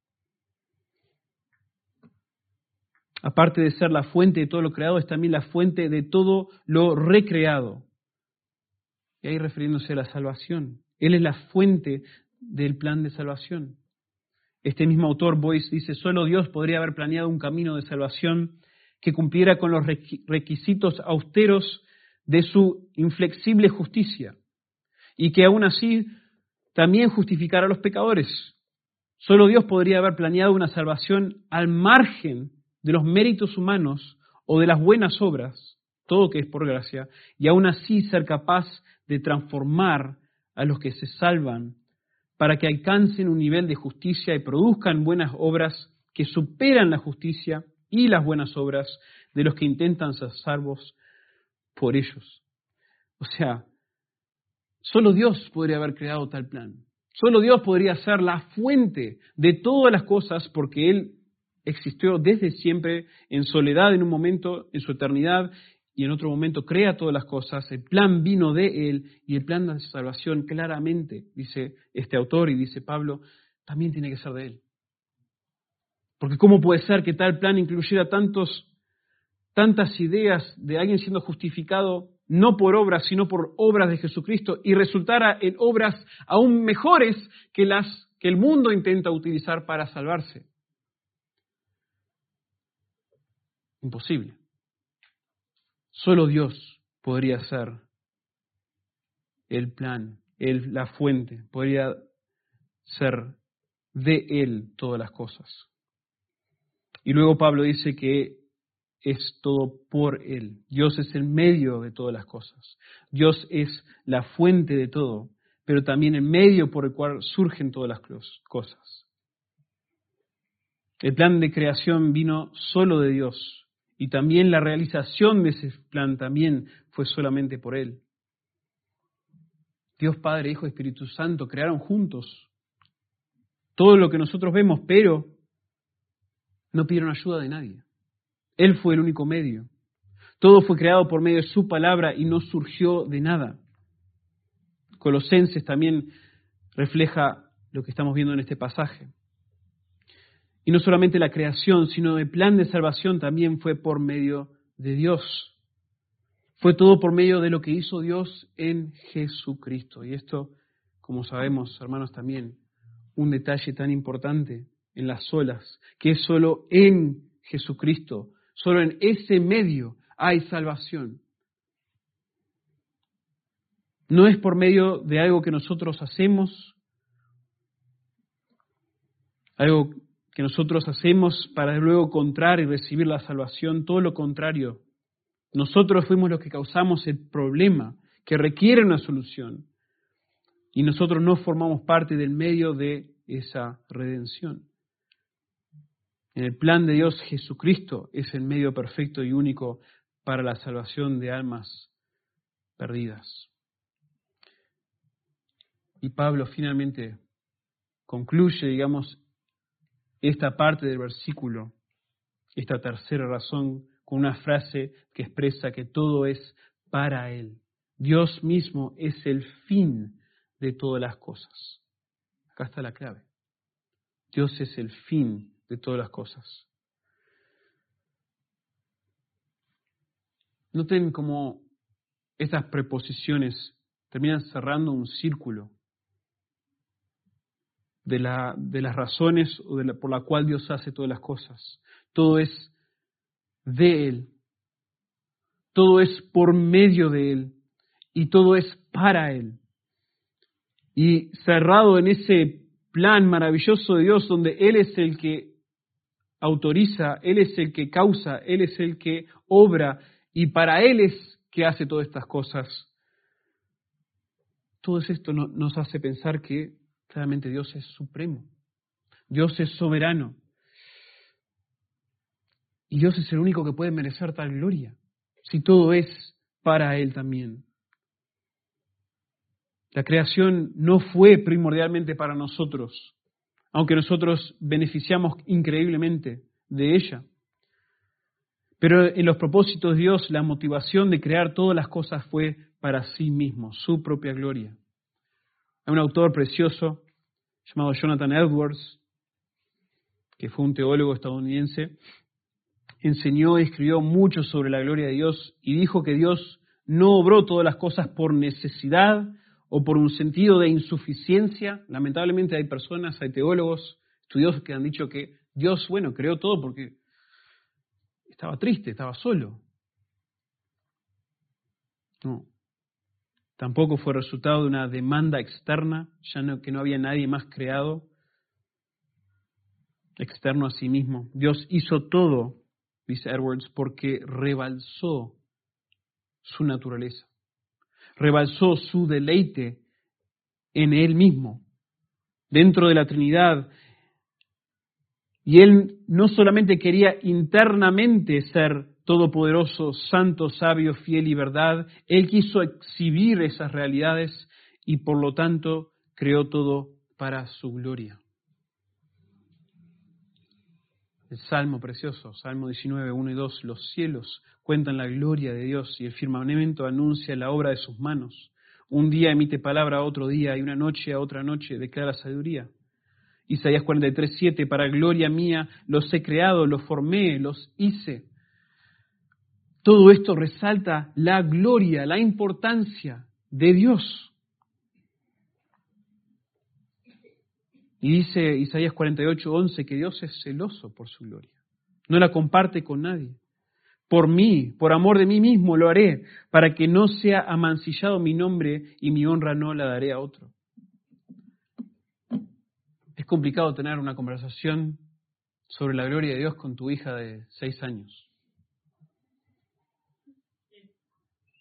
Aparte de ser la fuente de todo lo creado, es también la fuente de todo lo recreado. Y ahí refiriéndose a la salvación. Él es la fuente del plan de salvación. Este mismo autor, Boyce, dice: solo Dios podría haber planeado un camino de salvación que cumpliera con los requisitos austeros de su inflexible justicia y que aún así también justificara a los pecadores. Solo Dios podría haber planeado una salvación al margen de los méritos humanos o de las buenas obras, todo que es por gracia, y aún así ser capaz de transformar a los que se salvan para que alcancen un nivel de justicia y produzcan buenas obras que superan la justicia y las buenas obras de los que intentan ser salvos por ellos. O sea, solo Dios podría haber creado tal plan. Solo Dios podría ser la fuente de todas las cosas, porque Él existió desde siempre en soledad en un momento, en su eternidad, y en otro momento crea todas las cosas. El plan vino de Él, y el plan de salvación claramente, dice este autor y dice Pablo, también tiene que ser de Él. Porque ¿cómo puede ser que tal plan incluyera tantas ideas de alguien siendo justificado no por obras, sino por obras de Jesucristo, y resultara en obras aún mejores que las que el mundo intenta utilizar para salvarse? Imposible. Solo Dios podría ser el plan, la fuente, podría ser de Él todas las cosas. Y luego Pablo dice que es todo por Él. Dios es el medio de todas las cosas. Dios es la fuente de todo, pero también el medio por el cual surgen todas las cosas. El plan de creación vino solo de Dios y también la realización de ese plan también fue solamente por Él. Dios Padre, Hijo y Espíritu Santo crearon juntos todo lo que nosotros vemos, pero no pidieron ayuda de nadie. Él fue el único medio. Todo fue creado por medio de su palabra y no surgió de nada. Colosenses también refleja lo que estamos viendo en este pasaje. Y no solamente la creación, sino el plan de salvación también fue por medio de Dios. Fue todo por medio de lo que hizo Dios en Jesucristo. Y esto, como sabemos, hermanos, también un detalle tan importante en las olas, que es solo en Jesucristo, solo en ese medio hay salvación. No es por medio de algo que nosotros hacemos, algo que nosotros hacemos para luego encontrar y recibir la salvación, todo lo contrario. Nosotros fuimos los que causamos el problema que requiere una solución y nosotros no formamos parte del medio de esa redención. En el plan de Dios, Jesucristo es el medio perfecto y único para la salvación de almas perdidas. Y Pablo finalmente concluye, digamos, esta parte del versículo, esta tercera razón, con una frase que expresa que todo es para Él. Dios mismo es el fin de todas las cosas. Acá está la clave. Dios es el fin de todas las cosas. Noten cómo estas preposiciones terminan cerrando un círculo de las razones o por la cual Dios hace todas las cosas. Todo es de Él. Todo es por medio de Él. Y todo es para Él. Y cerrado en ese plan maravilloso de Dios donde Él es el que autoriza, Él es el que causa, Él es el que obra y para Él es que hace todas estas cosas. Todo esto nos hace pensar que claramente Dios es supremo. Dios es soberano. Y Dios es el único que puede merecer tal gloria, si todo es para Él también. La creación no fue primordialmente para nosotros, aunque nosotros beneficiamos increíblemente de ella. Pero en los propósitos de Dios, la motivación de crear todas las cosas fue para sí mismo, su propia gloria. Hay un autor precioso llamado Jonathan Edwards, que fue un teólogo estadounidense, enseñó y escribió mucho sobre la gloria de Dios y dijo que Dios no obró todas las cosas por necesidad o por un sentido de insuficiencia. Lamentablemente hay personas, hay teólogos, estudiosos que han dicho que Dios, creó todo porque estaba triste, estaba solo. No. Tampoco fue resultado de una demanda externa, que no había nadie más creado, externo a sí mismo. Dios hizo todo, dice Edwards, porque rebalsó su naturaleza, rebalsó su deleite en Él mismo, dentro de la Trinidad. Y Él no solamente quería internamente ser todopoderoso, santo, sabio, fiel y verdad, Él quiso exhibir esas realidades y por lo tanto creó todo para su gloria. El Salmo precioso, Salmo 19, 1 y 2, los cielos cuentan la gloria de Dios y el firmamento anuncia la obra de sus manos. Un día emite palabra a otro día y una noche a otra noche declara sabiduría. Isaías 43, 7, para gloria mía los he creado, los formé, los hice. Todo esto resalta la gloria, la importancia de Dios. Y dice Isaías 48, 11 que Dios es celoso por su gloria. No la comparte con nadie. Por mí, por amor de mí mismo lo haré, para que no sea amancillado mi nombre y mi honra no la daré a otro. Es complicado tener una conversación sobre la gloria de Dios con tu hija de 6 años.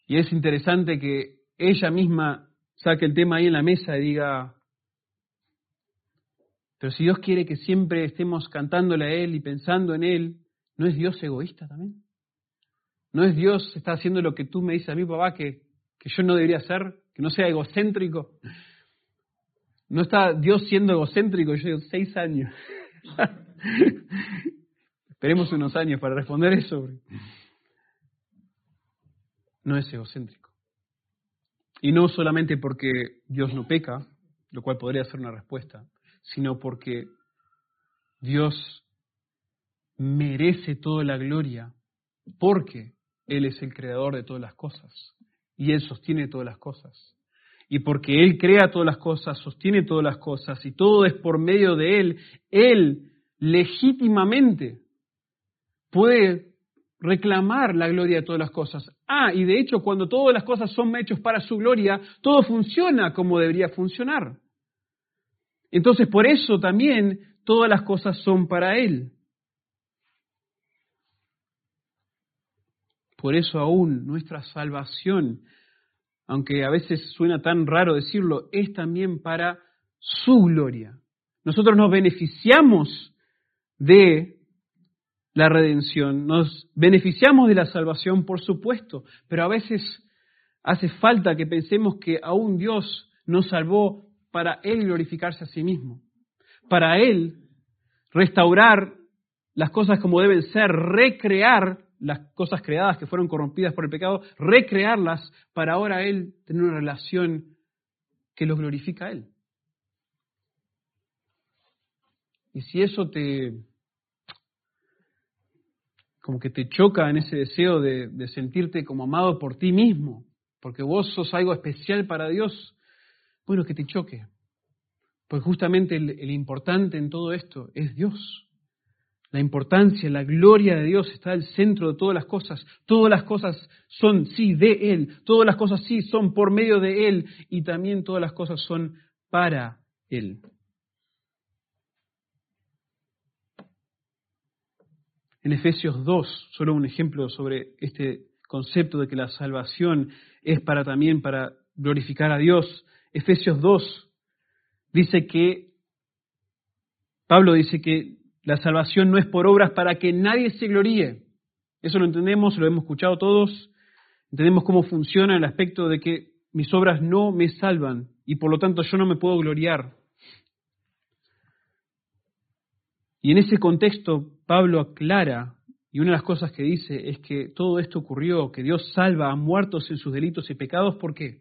Y es interesante que ella misma saque el tema ahí en la mesa y diga, pero si Dios quiere que siempre estemos cantándole a Él y pensando en Él, ¿no es Dios egoísta también? ¿No es Dios está haciendo lo que tú me dices a mí, papá, que yo no debería hacer, que no sea egocéntrico? ¿No está Dios siendo egocéntrico? Yo digo, 6 años. Esperemos unos años para responder eso. No es egocéntrico. Y no solamente porque Dios no peca, lo cual podría ser una respuesta, sino porque Dios merece toda la gloria, porque Él es el creador de todas las cosas y Él sostiene todas las cosas. Y porque Él crea todas las cosas, sostiene todas las cosas y todo es por medio de Él, Él legítimamente puede reclamar la gloria de todas las cosas. Y de hecho, cuando todas las cosas son hechas para su gloria, todo funciona como debería funcionar. Entonces, por eso también todas las cosas son para Él. Por eso aún nuestra salvación, aunque a veces suena tan raro decirlo, es también para su gloria. Nosotros nos beneficiamos de la redención, nos beneficiamos de la salvación, por supuesto, pero a veces hace falta que pensemos que aún Dios nos salvó para Él glorificarse a sí mismo, para Él restaurar las cosas como deben ser, recrear las cosas creadas que fueron corrompidas por el pecado, recrearlas para ahora Él tener una relación que los glorifica a Él. Y si eso como que te choca en ese deseo de sentirte como amado por ti mismo, porque vos sos algo especial para Dios, bueno, que te choque. Pues justamente el importante en todo esto es Dios. La importancia, la gloria de Dios está al centro de todas las cosas. Todas las cosas son, sí, de Él. Todas las cosas, sí, son por medio de Él. Y también todas las cosas son para Él. En Efesios 2, solo un ejemplo sobre este concepto de que la salvación es también para glorificar a Dios. Efesios 2 dice que, Pablo dice que la salvación no es por obras para que nadie se gloríe. Eso lo entendemos, lo hemos escuchado todos. Entendemos cómo funciona el aspecto de que mis obras no me salvan y por lo tanto yo no me puedo gloriar. Y en ese contexto Pablo aclara, y una de las cosas que dice es que todo esto ocurrió, que Dios salva a muertos en sus delitos y pecados, ¿por qué?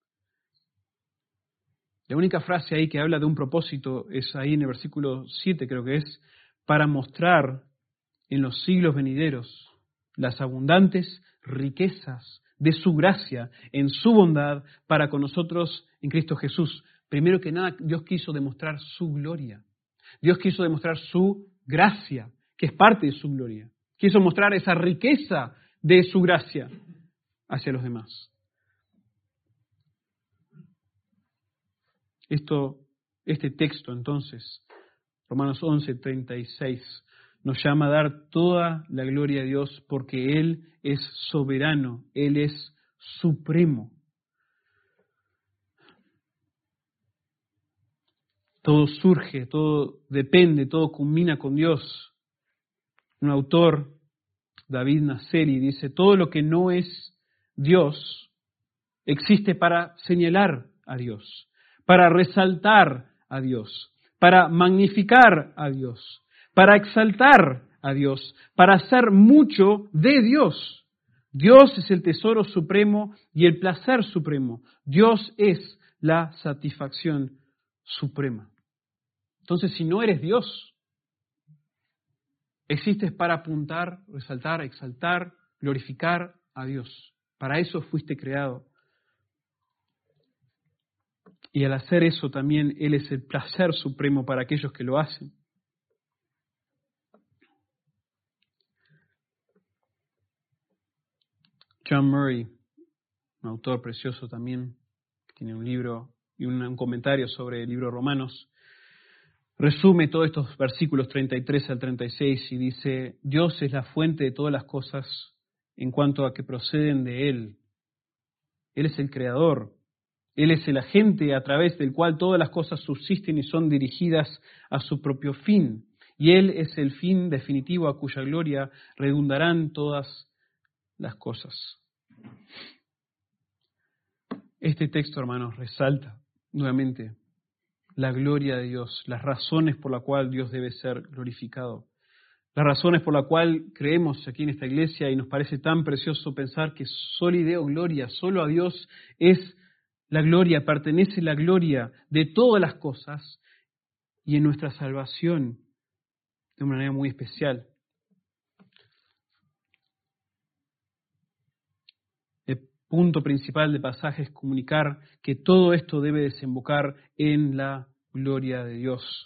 La única frase ahí que habla de un propósito es ahí en el versículo 7, creo que es, para mostrar en los siglos venideros las abundantes riquezas de su gracia en su bondad para con nosotros en Cristo Jesús. Primero que nada, Dios quiso demostrar su gloria. Dios quiso demostrar su gracia, que es parte de su gloria. Quiso mostrar esa riqueza de su gracia hacia los demás. Este texto, entonces, Romanos 11:36, nos llama a dar toda la gloria a Dios porque Él es soberano, Él es supremo. Todo surge, todo depende, todo culmina con Dios. Un autor, David Nasseri, dice, todo lo que no es Dios existe para señalar a Dios, para resaltar a Dios, para magnificar a Dios, para exaltar a Dios, para hacer mucho de Dios. Dios es el tesoro supremo y el placer supremo. Dios es la satisfacción suprema. Entonces, si no eres Dios, existes para apuntar, resaltar, exaltar, glorificar a Dios. Para eso fuiste creado. Y al hacer eso también Él es el placer supremo para aquellos que lo hacen. John Murray, un autor precioso también, que tiene un libro y un comentario sobre el libro de Romanos, resume todos estos versículos 33 al 36 y dice, Dios es la fuente de todas las cosas en cuanto a que proceden de Él. Él es el creador. Él es el agente a través del cual todas las cosas subsisten y son dirigidas a su propio fin. Y Él es el fin definitivo a cuya gloria redundarán todas las cosas. Este texto, hermanos, resalta nuevamente la gloria de Dios, las razones por las cuales Dios debe ser glorificado. Las razones por las cuales creemos aquí en esta iglesia y nos parece tan precioso pensar que soli Deo gloria, solo a Dios es la gloria, pertenece la gloria de todas las cosas y en nuestra salvación de una manera muy especial. El punto principal del pasaje es comunicar que todo esto debe desembocar en la gloria de Dios.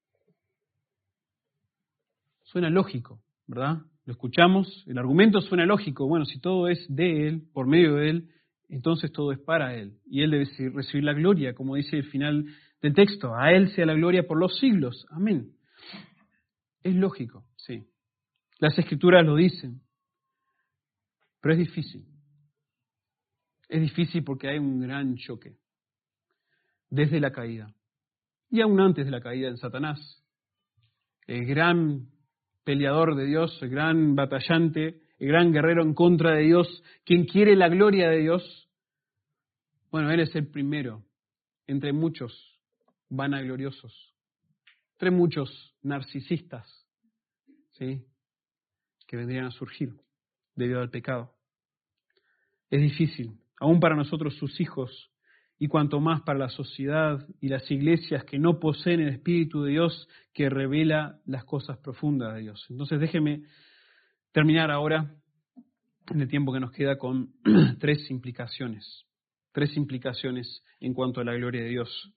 Suena lógico, ¿verdad? Lo escuchamos, el argumento suena lógico. Bueno, si todo es de Él, por medio de Él, entonces todo es para Él. Y Él debe recibir la gloria, como dice el final del texto. A Él sea la gloria por los siglos. Amén. Es lógico, sí. Las Escrituras lo dicen. Pero es difícil. Es difícil porque hay un gran choque. Desde la caída. Y aún antes de la caída en Satanás. El gran peleador de Dios, el gran batallante, el gran guerrero en contra de Dios, quien quiere la gloria de Dios. Bueno, Él es el primero entre muchos vanagloriosos, entre muchos narcisistas, ¿sí?, que vendrían a surgir debido al pecado. Es difícil, aún para nosotros sus hijos, y cuanto más para la sociedad y las iglesias que no poseen el Espíritu de Dios que revela las cosas profundas de Dios. Entonces déjeme terminar ahora, en el tiempo que nos queda, con tres implicaciones en cuanto a la gloria de Dios.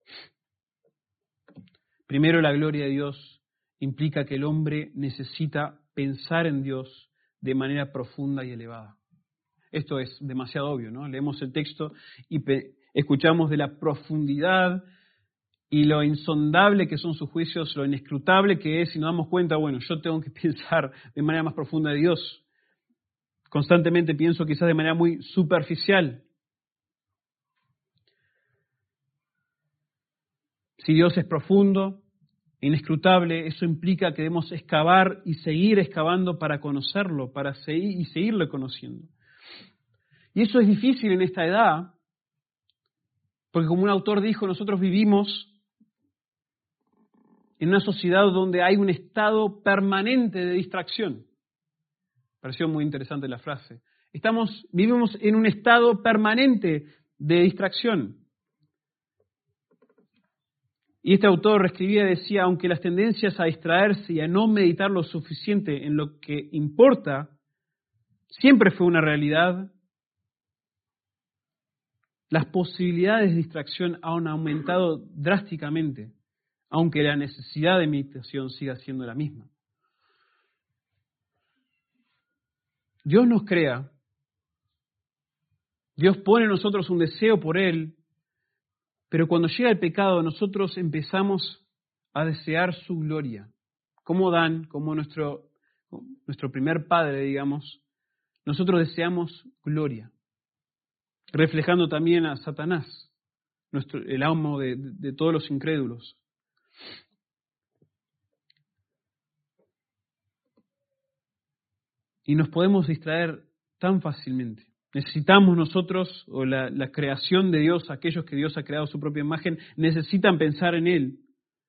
Primero, la gloria de Dios implica que el hombre necesita pensar en Dios de manera profunda y elevada. Esto es demasiado obvio, ¿no? Leemos el texto y escuchamos de la profundidad y lo insondable que son sus juicios, lo inescrutable que es, y nos damos cuenta, bueno, yo tengo que pensar de manera más profunda de Dios. Constantemente pienso quizás de manera muy superficial. Si Dios es profundo, inescrutable, eso implica que debemos excavar y seguir excavando para conocerlo, para seguirlo conociendo. Y eso es difícil en esta edad, porque como un autor dijo, nosotros vivimos en una sociedad donde hay un estado permanente de distracción. Pareció muy interesante la frase. Vivimos en un estado permanente de distracción. Y este autor escribía y decía, aunque las tendencias a distraerse y a no meditar lo suficiente en lo que importa siempre fue una realidad, las posibilidades de distracción han aumentado drásticamente, aunque la necesidad de meditación siga siendo la misma. Dios nos crea, Dios pone en nosotros un deseo por Él, pero cuando llega el pecado nosotros empezamos a desear su gloria. Como Dan, como nuestro primer padre, digamos, nosotros deseamos gloria. Reflejando también a Satanás, el amo de todos los incrédulos. Y nos podemos distraer tan fácilmente. Necesitamos nosotros, o la creación de Dios, aquellos que Dios ha creado a su propia imagen, necesitan pensar en Él.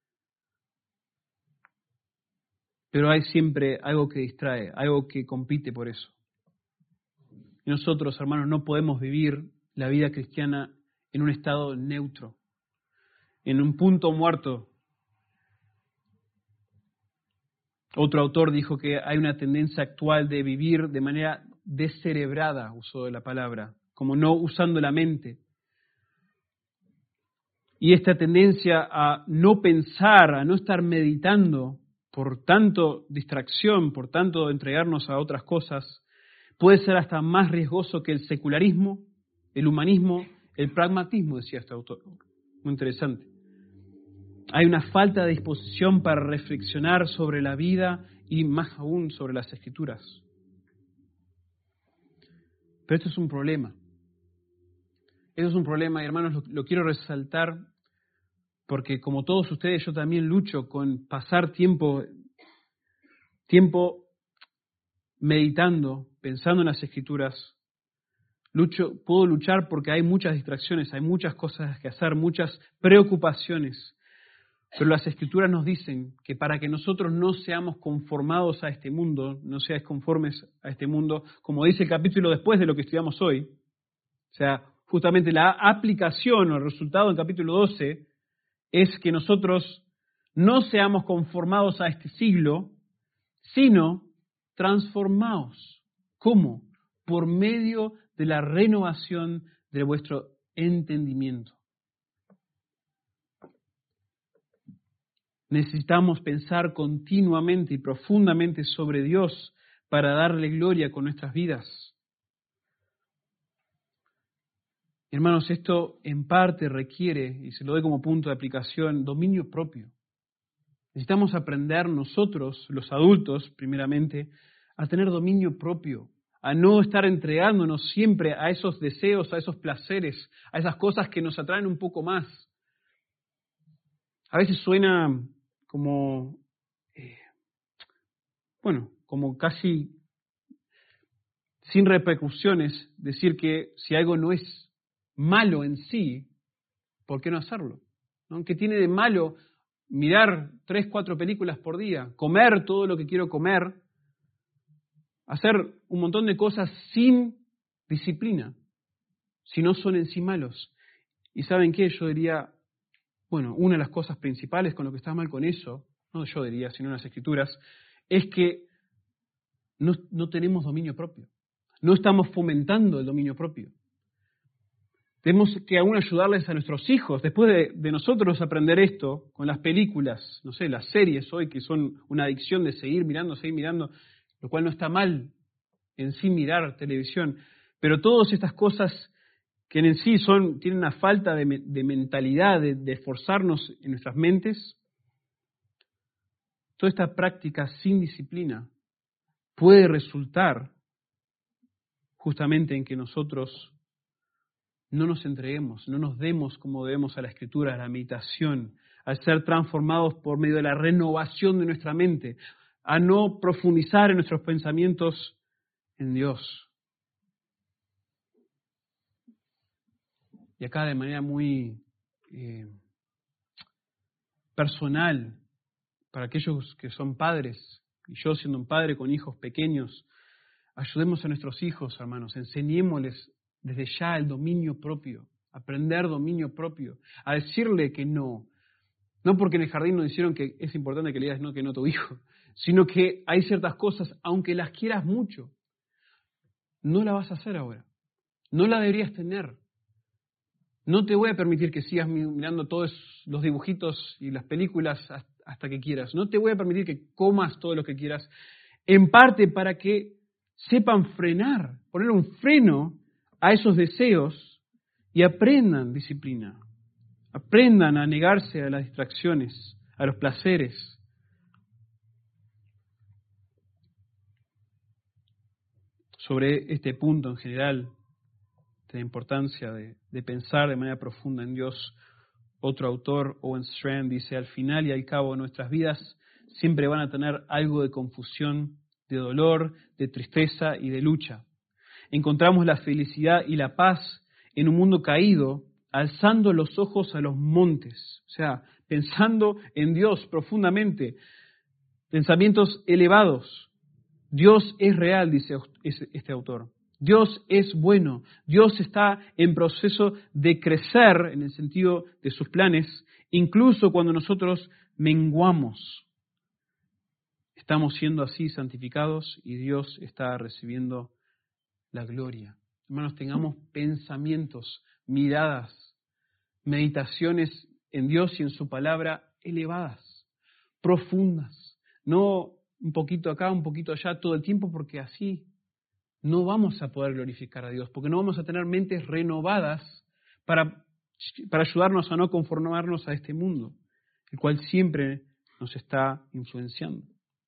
Pero hay siempre algo que distrae, algo que compite por eso. Y nosotros, hermanos, no podemos vivir la vida cristiana en un estado neutro, en un punto muerto. Otro autor dijo que hay una tendencia actual de vivir de manera descerebrada, usó de la palabra, como no usando la mente. Y esta tendencia a no pensar, a no estar meditando, por tanto distracción, por tanto entregarnos a otras cosas, puede ser hasta más riesgoso que el secularismo, el humanismo, el pragmatismo, decía este autor. Muy interesante. Hay una falta de disposición para reflexionar sobre la vida y más aún sobre las Escrituras. Pero esto es un problema. Eso es un problema, y hermanos, lo quiero resaltar porque como todos ustedes, yo también lucho con pasar tiempo meditando, pensando en las Escrituras. Puedo luchar porque hay muchas distracciones, hay muchas cosas que hacer, muchas preocupaciones. Pero las Escrituras nos dicen que para que nosotros no seamos conformados a este mundo, no seáis conformes a este mundo, como dice el capítulo después de lo que estudiamos hoy, o sea, justamente la aplicación o el resultado del capítulo 12 es que nosotros no seamos conformados a este siglo, sino transformados. ¿Cómo? Por medio de la renovación de vuestro entendimiento. Necesitamos pensar continuamente y profundamente sobre Dios para darle gloria con nuestras vidas. Hermanos, esto en parte requiere, y se lo doy como punto de aplicación, dominio propio. Necesitamos aprender nosotros, los adultos, primeramente, a tener dominio propio, a no estar entregándonos siempre a esos deseos, a esos placeres, a esas cosas que nos atraen un poco más. A veces suena como, como casi sin repercusiones decir que si algo no es malo en sí, ¿por qué no hacerlo? ¿No? ¿Qué tiene de malo mirar 3, 4 películas por día, comer todo lo que quiero comer, hacer un montón de cosas sin disciplina, si no son en sí malos? Y ¿saben qué? Yo diría, una de las cosas principales con lo que está mal con eso, no yo diría, sino en las Escrituras, es que no tenemos dominio propio. No estamos fomentando el dominio propio. Tenemos que aún ayudarles a nuestros hijos, después de nosotros aprender esto con las películas, las series hoy que son una adicción de seguir mirando, lo cual no está mal en sí mirar televisión, pero todas estas cosas que en sí tienen una falta de mentalidad, de esforzarnos en nuestras mentes, toda esta práctica sin disciplina puede resultar justamente en que nosotros no nos entreguemos, no nos demos como debemos a la Escritura, a la meditación, a ser transformados por medio de la renovación de nuestra mente, a no profundizar en nuestros pensamientos en Dios. Y acá de manera muy personal, para aquellos que son padres, y yo siendo un padre con hijos pequeños, ayudemos a nuestros hijos, hermanos, enseñémosles desde ya el dominio propio, aprender dominio propio, a decirle que no. No porque en el jardín nos dijeron que es importante que le digas no, que no a tu hijo, sino que hay ciertas cosas, aunque las quieras mucho, no la vas a hacer ahora. No la deberías tener. No te voy a permitir que sigas mirando todos los dibujitos y las películas hasta que quieras. No te voy a permitir que comas todo lo que quieras, en parte para que sepan frenar, poner un freno a esos deseos y aprendan disciplina. Aprendan a negarse a las distracciones, a los placeres. Sobre este punto en general, de la importancia de pensar de manera profunda en Dios, otro autor, Owen Strachan, dice: al final y al cabo nuestras vidas siempre van a tener algo de confusión, de dolor, de tristeza y de lucha. Encontramos la felicidad y la paz en un mundo caído, alzando los ojos a los montes, o sea, pensando en Dios profundamente, pensamientos elevados. Dios es real, dice este autor. Dios es bueno. Dios está en proceso de crecer en el sentido de sus planes, incluso cuando nosotros menguamos. Estamos siendo así santificados y Dios está recibiendo la gloria. Hermanos, tengamos pensamientos, miradas, meditaciones en Dios y en su palabra elevadas, profundas. No un poquito acá, un poquito allá todo el tiempo, porque así no vamos a poder glorificar a Dios, porque no vamos a tener mentes renovadas para ayudarnos a no conformarnos a este mundo, el cual siempre nos está influenciando.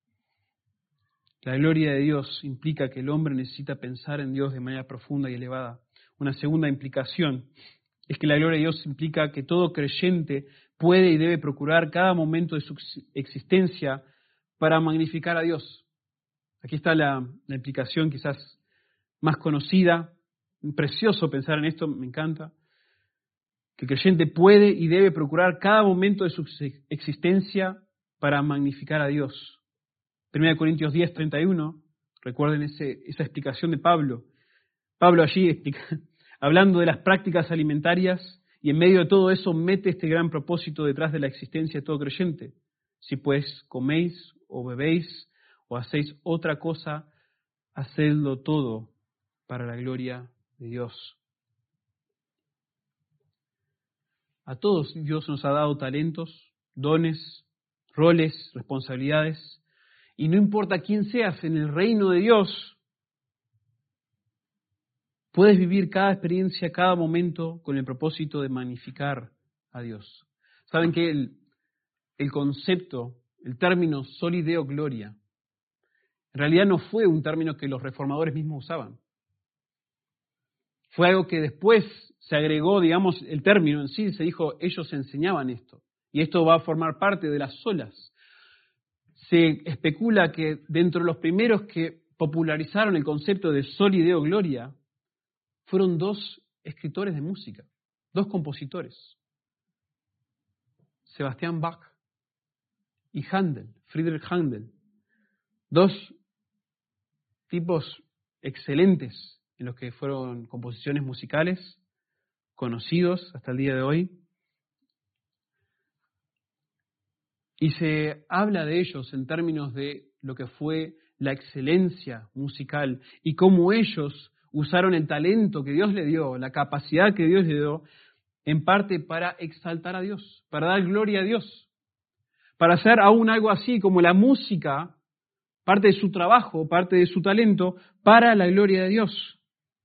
La gloria de Dios implica que el hombre necesita pensar en Dios de manera profunda y elevada. Una segunda implicación es que la gloria de Dios implica que todo creyente puede y debe procurar cada momento de su existencia para magnificar a Dios. Aquí está la implicación quizás más conocida. Precioso pensar en esto, me encanta. Que el creyente puede y debe procurar cada momento de su existencia para magnificar a Dios. 1 Corintios 10:31, recuerden esa explicación de Pablo. Pablo allí explica, hablando de las prácticas alimentarias, y en medio de todo eso mete este gran propósito detrás de la existencia de todo creyente. Si pues coméis o bebéis o hacéis otra cosa, hacedlo todo para la gloria de Dios. A todos Dios nos ha dado talentos, dones, roles, responsabilidades, y no importa quién seas en el reino de Dios, puedes vivir cada experiencia, cada momento con el propósito de magnificar a Dios. Saben que el concepto, el término soli deo gloria, en realidad no fue un término que los reformadores mismos usaban. Fue algo que después se agregó, digamos, el término en sí, se dijo, ellos enseñaban esto. Y esto va a formar parte de las solas. Se especula que dentro de los primeros que popularizaron el concepto de soli deo gloria, fueron 2 escritores de música, 2 compositores. Sebastian Bach y Händel, Friedrich Händel. 2 tipos excelentes en los que fueron composiciones musicales, conocidos hasta el día de hoy. Y se habla de ellos en términos de lo que fue la excelencia musical y cómo ellos usaron el talento que Dios le dio, la capacidad que Dios le dio, en parte para exaltar a Dios, para dar gloria a Dios, para hacer aún algo así como la música, parte de su trabajo, parte de su talento, para la gloria de Dios.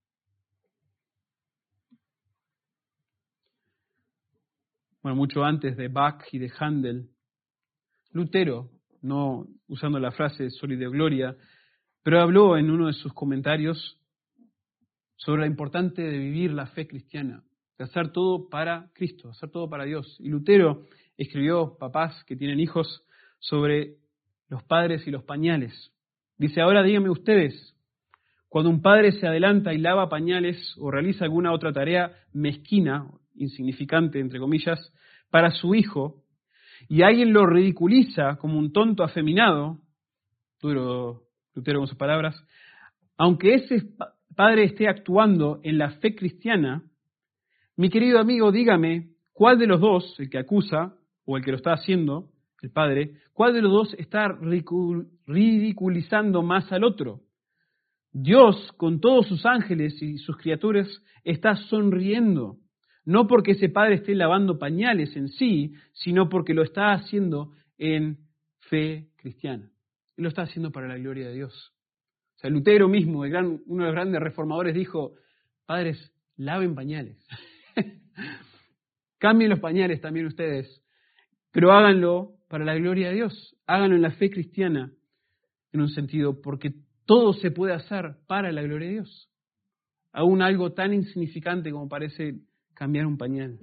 Bueno, mucho antes de Bach y de Händel, Lutero, no usando la frase soli deo gloria, pero habló en uno de sus comentarios sobre lo importante de vivir la fe cristiana, de hacer todo para Cristo, hacer todo para Dios. Y Lutero escribió, papás que tienen hijos, sobre los padres y los pañales. Dice, ahora díganme ustedes, cuando un padre se adelanta y lava pañales o realiza alguna otra tarea mezquina, insignificante, entre comillas, para su hijo, y alguien lo ridiculiza como un tonto afeminado, duro Lutero con sus palabras, aunque ese padre esté actuando en la fe cristiana, mi querido amigo, dígame, ¿cuál de los dos, el que acusa o el que lo está haciendo, el padre, cuál de los dos está ridiculizando más al otro? Dios, con todos sus ángeles y sus criaturas, está sonriendo, no porque ese padre esté lavando pañales en sí, sino porque lo está haciendo en fe cristiana. Y lo está haciendo para la gloria de Dios. O sea, Lutero mismo, uno de los grandes reformadores, dijo, padres, laven pañales. Cambien los pañales también ustedes, pero háganlo para la gloria de Dios. Háganlo en la fe cristiana, en un sentido, porque todo se puede hacer para la gloria de Dios. Aún algo tan insignificante como parece cambiar un pañal.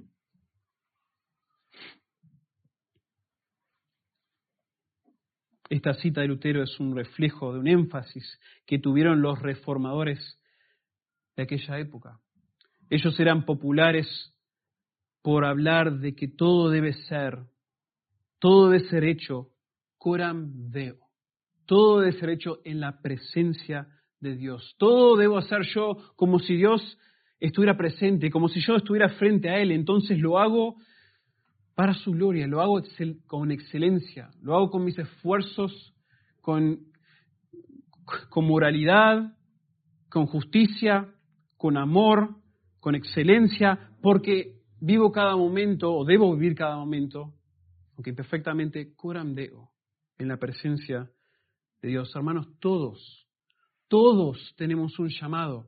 Esta cita de Lutero es un reflejo de un énfasis que tuvieron los reformadores de aquella época. Ellos eran populares por hablar de que todo debe ser hecho coram Deo. Todo debe ser hecho en la presencia de Dios. Todo debo hacer yo como si Dios estuviera presente, como si yo estuviera frente a Él. Entonces lo hago para su gloria, lo hago con excelencia, lo hago con mis esfuerzos, con moralidad, con justicia, con amor, con excelencia, porque vivo cada momento, o debo vivir cada momento, aunque imperfectamente, coram Deo, en la presencia de Dios. Hermanos, todos tenemos un llamado.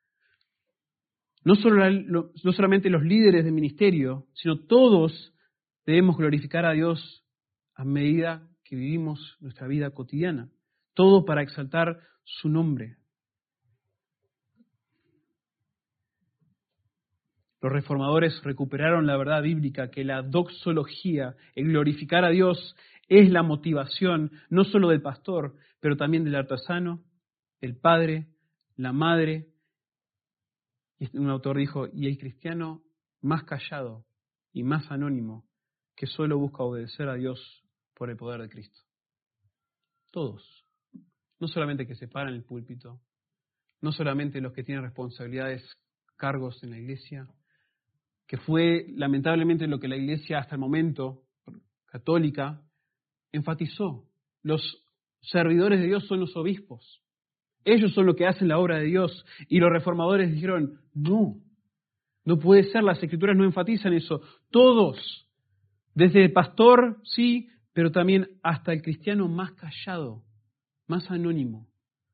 No solamente los líderes de ministerio, sino todos debemos glorificar a Dios a medida que vivimos nuestra vida cotidiana. Todo para exaltar su nombre. Los reformadores recuperaron la verdad bíblica que la doxología, el glorificar a Dios, es la motivación no solo del pastor, pero también del artesano, el padre, la madre. Y un autor dijo, y el cristiano más callado y más anónimo que solo busca obedecer a Dios por el poder de Cristo. Todos. No solamente que se paran en el púlpito, no solamente los que tienen responsabilidades, cargos en la iglesia, que fue lamentablemente lo que la iglesia hasta el momento católica enfatizó. Los servidores de Dios son los obispos. Ellos son los que hacen la obra de Dios. Y los reformadores dijeron, no puede ser, las escrituras no enfatizan eso. Todos, desde el pastor, sí, pero también hasta el cristiano más callado, más anónimo,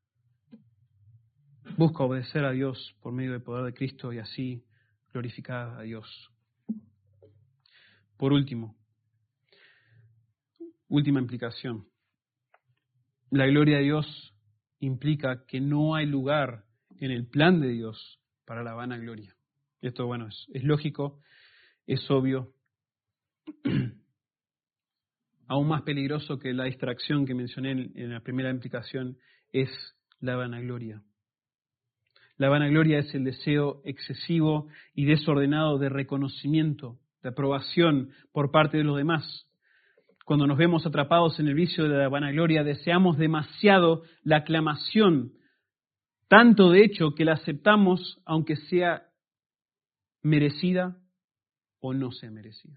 busca obedecer a Dios por medio del poder de Cristo y así glorificar a Dios. Por último, última implicación. La gloria de Dios implica que no hay lugar en el plan de Dios para la vanagloria. Esto, bueno, es lógico, es obvio. Aún más peligroso que la distracción que mencioné en la primera implicación es la vanagloria. La vanagloria es el deseo excesivo y desordenado de reconocimiento, de aprobación por parte de los demás. Cuando nos vemos atrapados en el vicio de la vanagloria, deseamos demasiado la aclamación, tanto de hecho que la aceptamos aunque sea merecida o no sea merecida.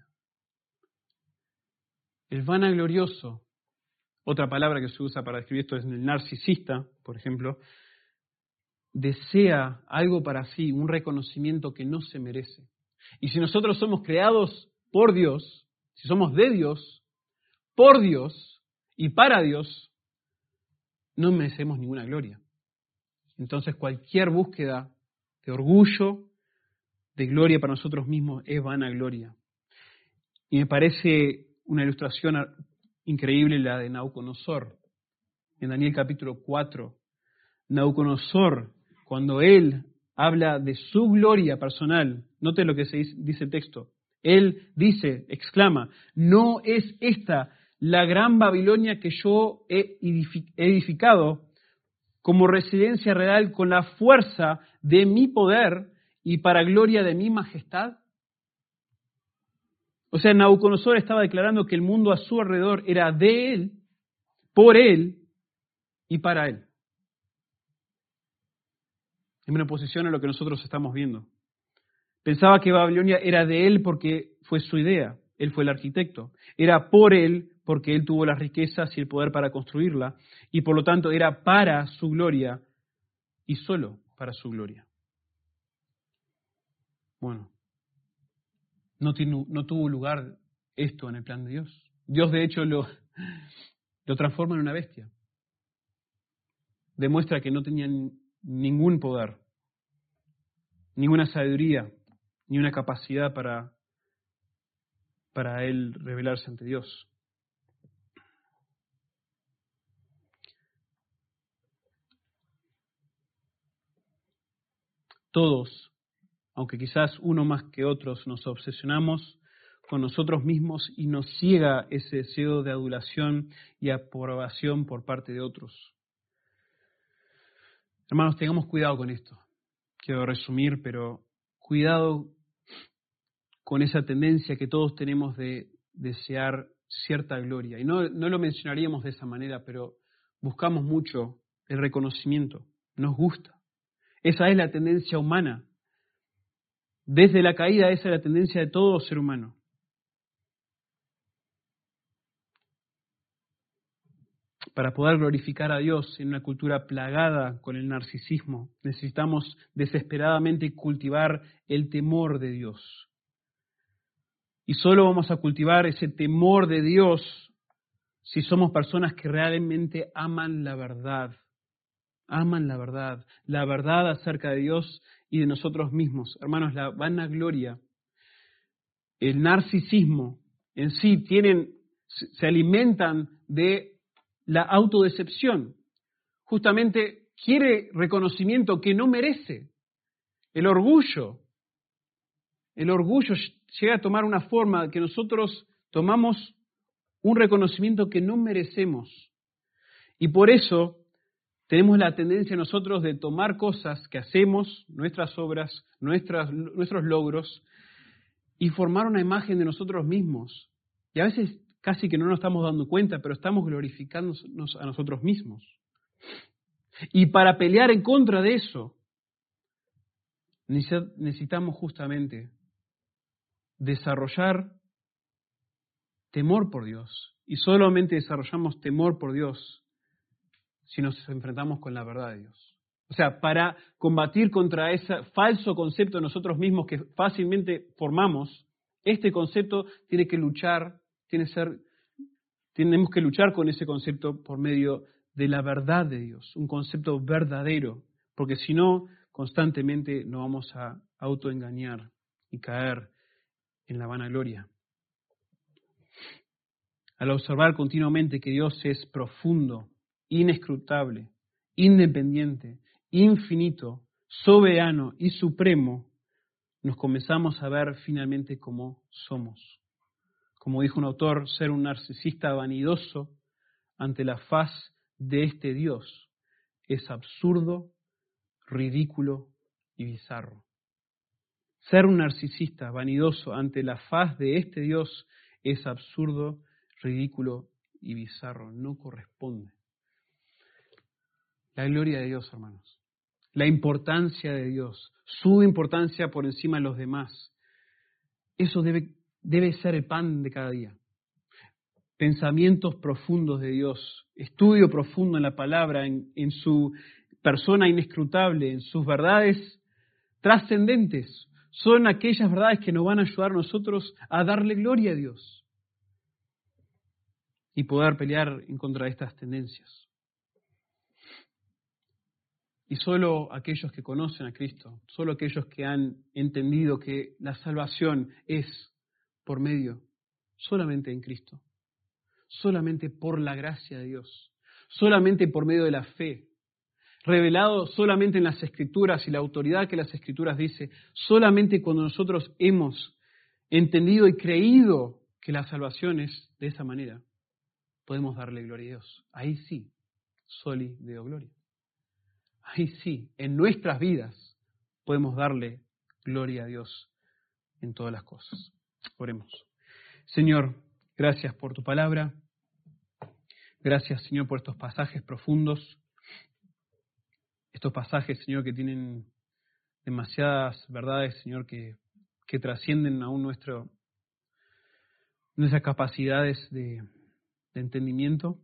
El vanaglorioso, otra palabra que se usa para describir esto es el narcisista, por ejemplo, desea algo para sí, un reconocimiento que no se merece. Y si nosotros somos creados por Dios, si somos de Dios, por Dios y para Dios, no merecemos ninguna gloria. Entonces cualquier búsqueda de orgullo, de gloria para nosotros mismos es vanagloria. Y me parece una ilustración increíble la de Nabucodonosor. En Daniel capítulo 4, Nabucodonosor, cuando él habla de su gloria personal, note lo que dice el texto. Él dice, exclama, ¿no es esta la gran Babilonia que yo he edificado como residencia real con la fuerza de mi poder y para gloria de mi majestad? O sea, Nabucodonosor estaba declarando que el mundo a su alrededor era de él, por él y para él. En una oposición a lo que nosotros estamos viendo. Pensaba que Babilonia era de él porque fue su idea, él fue el arquitecto. Era por él porque él tuvo las riquezas y el poder para construirla, y por lo tanto era para su gloria y solo para su gloria. Bueno, no tuvo lugar esto en el plan de Dios. Dios de hecho lo transforma en una bestia. Demuestra que no tenían ningún poder, ninguna sabiduría, ni una capacidad para él revelarse ante Dios. Todos, aunque quizás uno más que otros, nos obsesionamos con nosotros mismos y nos ciega ese deseo de adulación y aprobación por parte de otros. Hermanos, tengamos cuidado con esto. Quiero resumir, pero cuidado con esa tendencia que todos tenemos de desear cierta gloria. Y no lo mencionaríamos de esa manera, pero buscamos mucho el reconocimiento. Nos gusta. Esa es la tendencia humana. Desde la caída, esa es la tendencia de todo ser humano. Para poder glorificar a Dios en una cultura plagada con el narcisismo, necesitamos desesperadamente cultivar el temor de Dios. Y solo vamos a cultivar ese temor de Dios si somos personas que realmente aman la verdad. Aman la verdad acerca de Dios y de nosotros mismos. Hermanos, la vanagloria, el narcisismo en sí se alimentan de la autodecepción. Justamente quiere reconocimiento que no merece. El orgullo el orgullo llega a tomar una forma que nosotros tomamos un reconocimiento que no merecemos. Y por eso tenemos la tendencia nosotros de tomar cosas que hacemos, nuestras obras, nuestros logros, y formar una imagen de nosotros mismos. Y a veces casi que no nos estamos dando cuenta, pero estamos glorificándonos a nosotros mismos. Y para pelear en contra de eso, necesitamos justamente desarrollar temor por Dios. Y solamente desarrollamos temor por Dios si nos enfrentamos con la verdad de Dios. O sea, para combatir contra ese falso concepto de nosotros mismos que fácilmente formamos, este concepto tiene que luchar, tenemos que luchar con ese concepto por medio de la verdad de Dios, un concepto verdadero, porque si no, constantemente nos vamos a autoengañar y caer en la vanagloria. Al observar continuamente que Dios es profundo, inescrutable, independiente, infinito, soberano y supremo, nos comenzamos a ver finalmente como somos. Como dijo un autor, ser un narcisista vanidoso ante la faz de este Dios es absurdo, ridículo y bizarro. Ser un narcisista vanidoso ante la faz de este Dios es absurdo, ridículo y bizarro. No corresponde. La gloria de Dios, hermanos. La importancia de Dios. Su importancia por encima de los demás. Eso debe ser el pan de cada día. Pensamientos profundos de Dios. Estudio profundo en la palabra, en su persona inescrutable, en sus verdades trascendentes. Son aquellas verdades que nos van a ayudar a nosotros a darle gloria a Dios y poder pelear en contra de estas tendencias. Y solo aquellos que conocen a Cristo, solo aquellos que han entendido que la salvación es por medio solamente en Cristo, solamente por la gracia de Dios, solamente por medio de la fe, revelado solamente en las Escrituras y la autoridad que las Escrituras dice, solamente cuando nosotros hemos entendido y creído que la salvación es de esa manera, podemos darle gloria a Dios. Ahí sí, soli deo gloria. Ahí sí, en nuestras vidas podemos darle gloria a Dios en todas las cosas. Oremos. Señor, gracias por tu palabra. Gracias, Señor, por estos pasajes profundos. Estos pasajes, Señor, que tienen demasiadas verdades, Señor, que trascienden aún nuestras capacidades de entendimiento.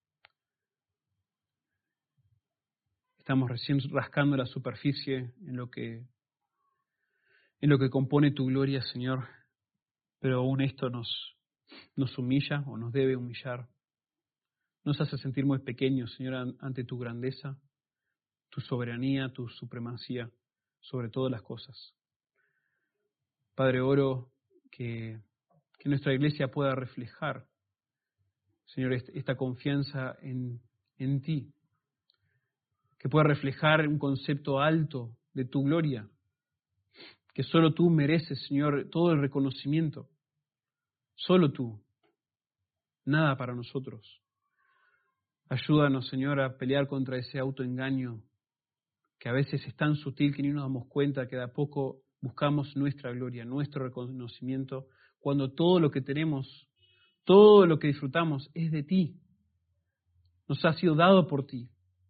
Estamos recién rascando la superficie en lo que compone tu gloria, Señor, pero aún esto nos humilla o nos debe humillar. Nos hace sentir muy pequeños, Señor, ante tu grandeza, tu soberanía, tu supremacía sobre todas las cosas. Padre, oro que nuestra iglesia pueda reflejar, Señor, esta confianza en ti, que pueda reflejar un concepto alto de tu gloria, que solo tú mereces, Señor, todo el reconocimiento, solo tú, nada para nosotros. Ayúdanos, Señor, a pelear contra ese autoengaño que a veces es tan sutil que ni nos damos cuenta, que de a poco buscamos nuestra gloria, nuestro reconocimiento, cuando todo lo que tenemos, todo lo que disfrutamos es de ti, nos ha sido dado por ti.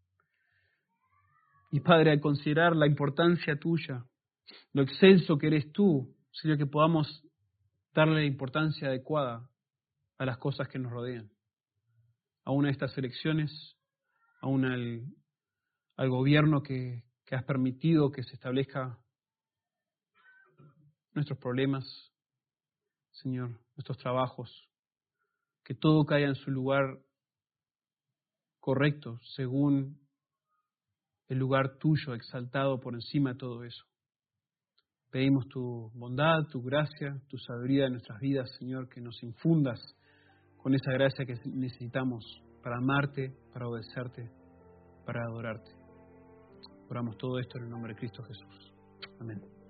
Y Padre, al considerar la importancia tuya, lo excelso que eres tú, Señor, que podamos darle la importancia adecuada a las cosas que nos rodean. Aún a estas elecciones, aún al gobierno que has permitido que se establezca, nuestros problemas, Señor, nuestros trabajos, que todo caiga en su lugar correcto, según el lugar tuyo, exaltado por encima de todo eso. Pedimos tu bondad, tu gracia, tu sabiduría en nuestras vidas, Señor, que nos infundas con esa gracia que necesitamos para amarte, para obedecerte, para adorarte. Oramos todo esto en el nombre de Cristo Jesús. Amén.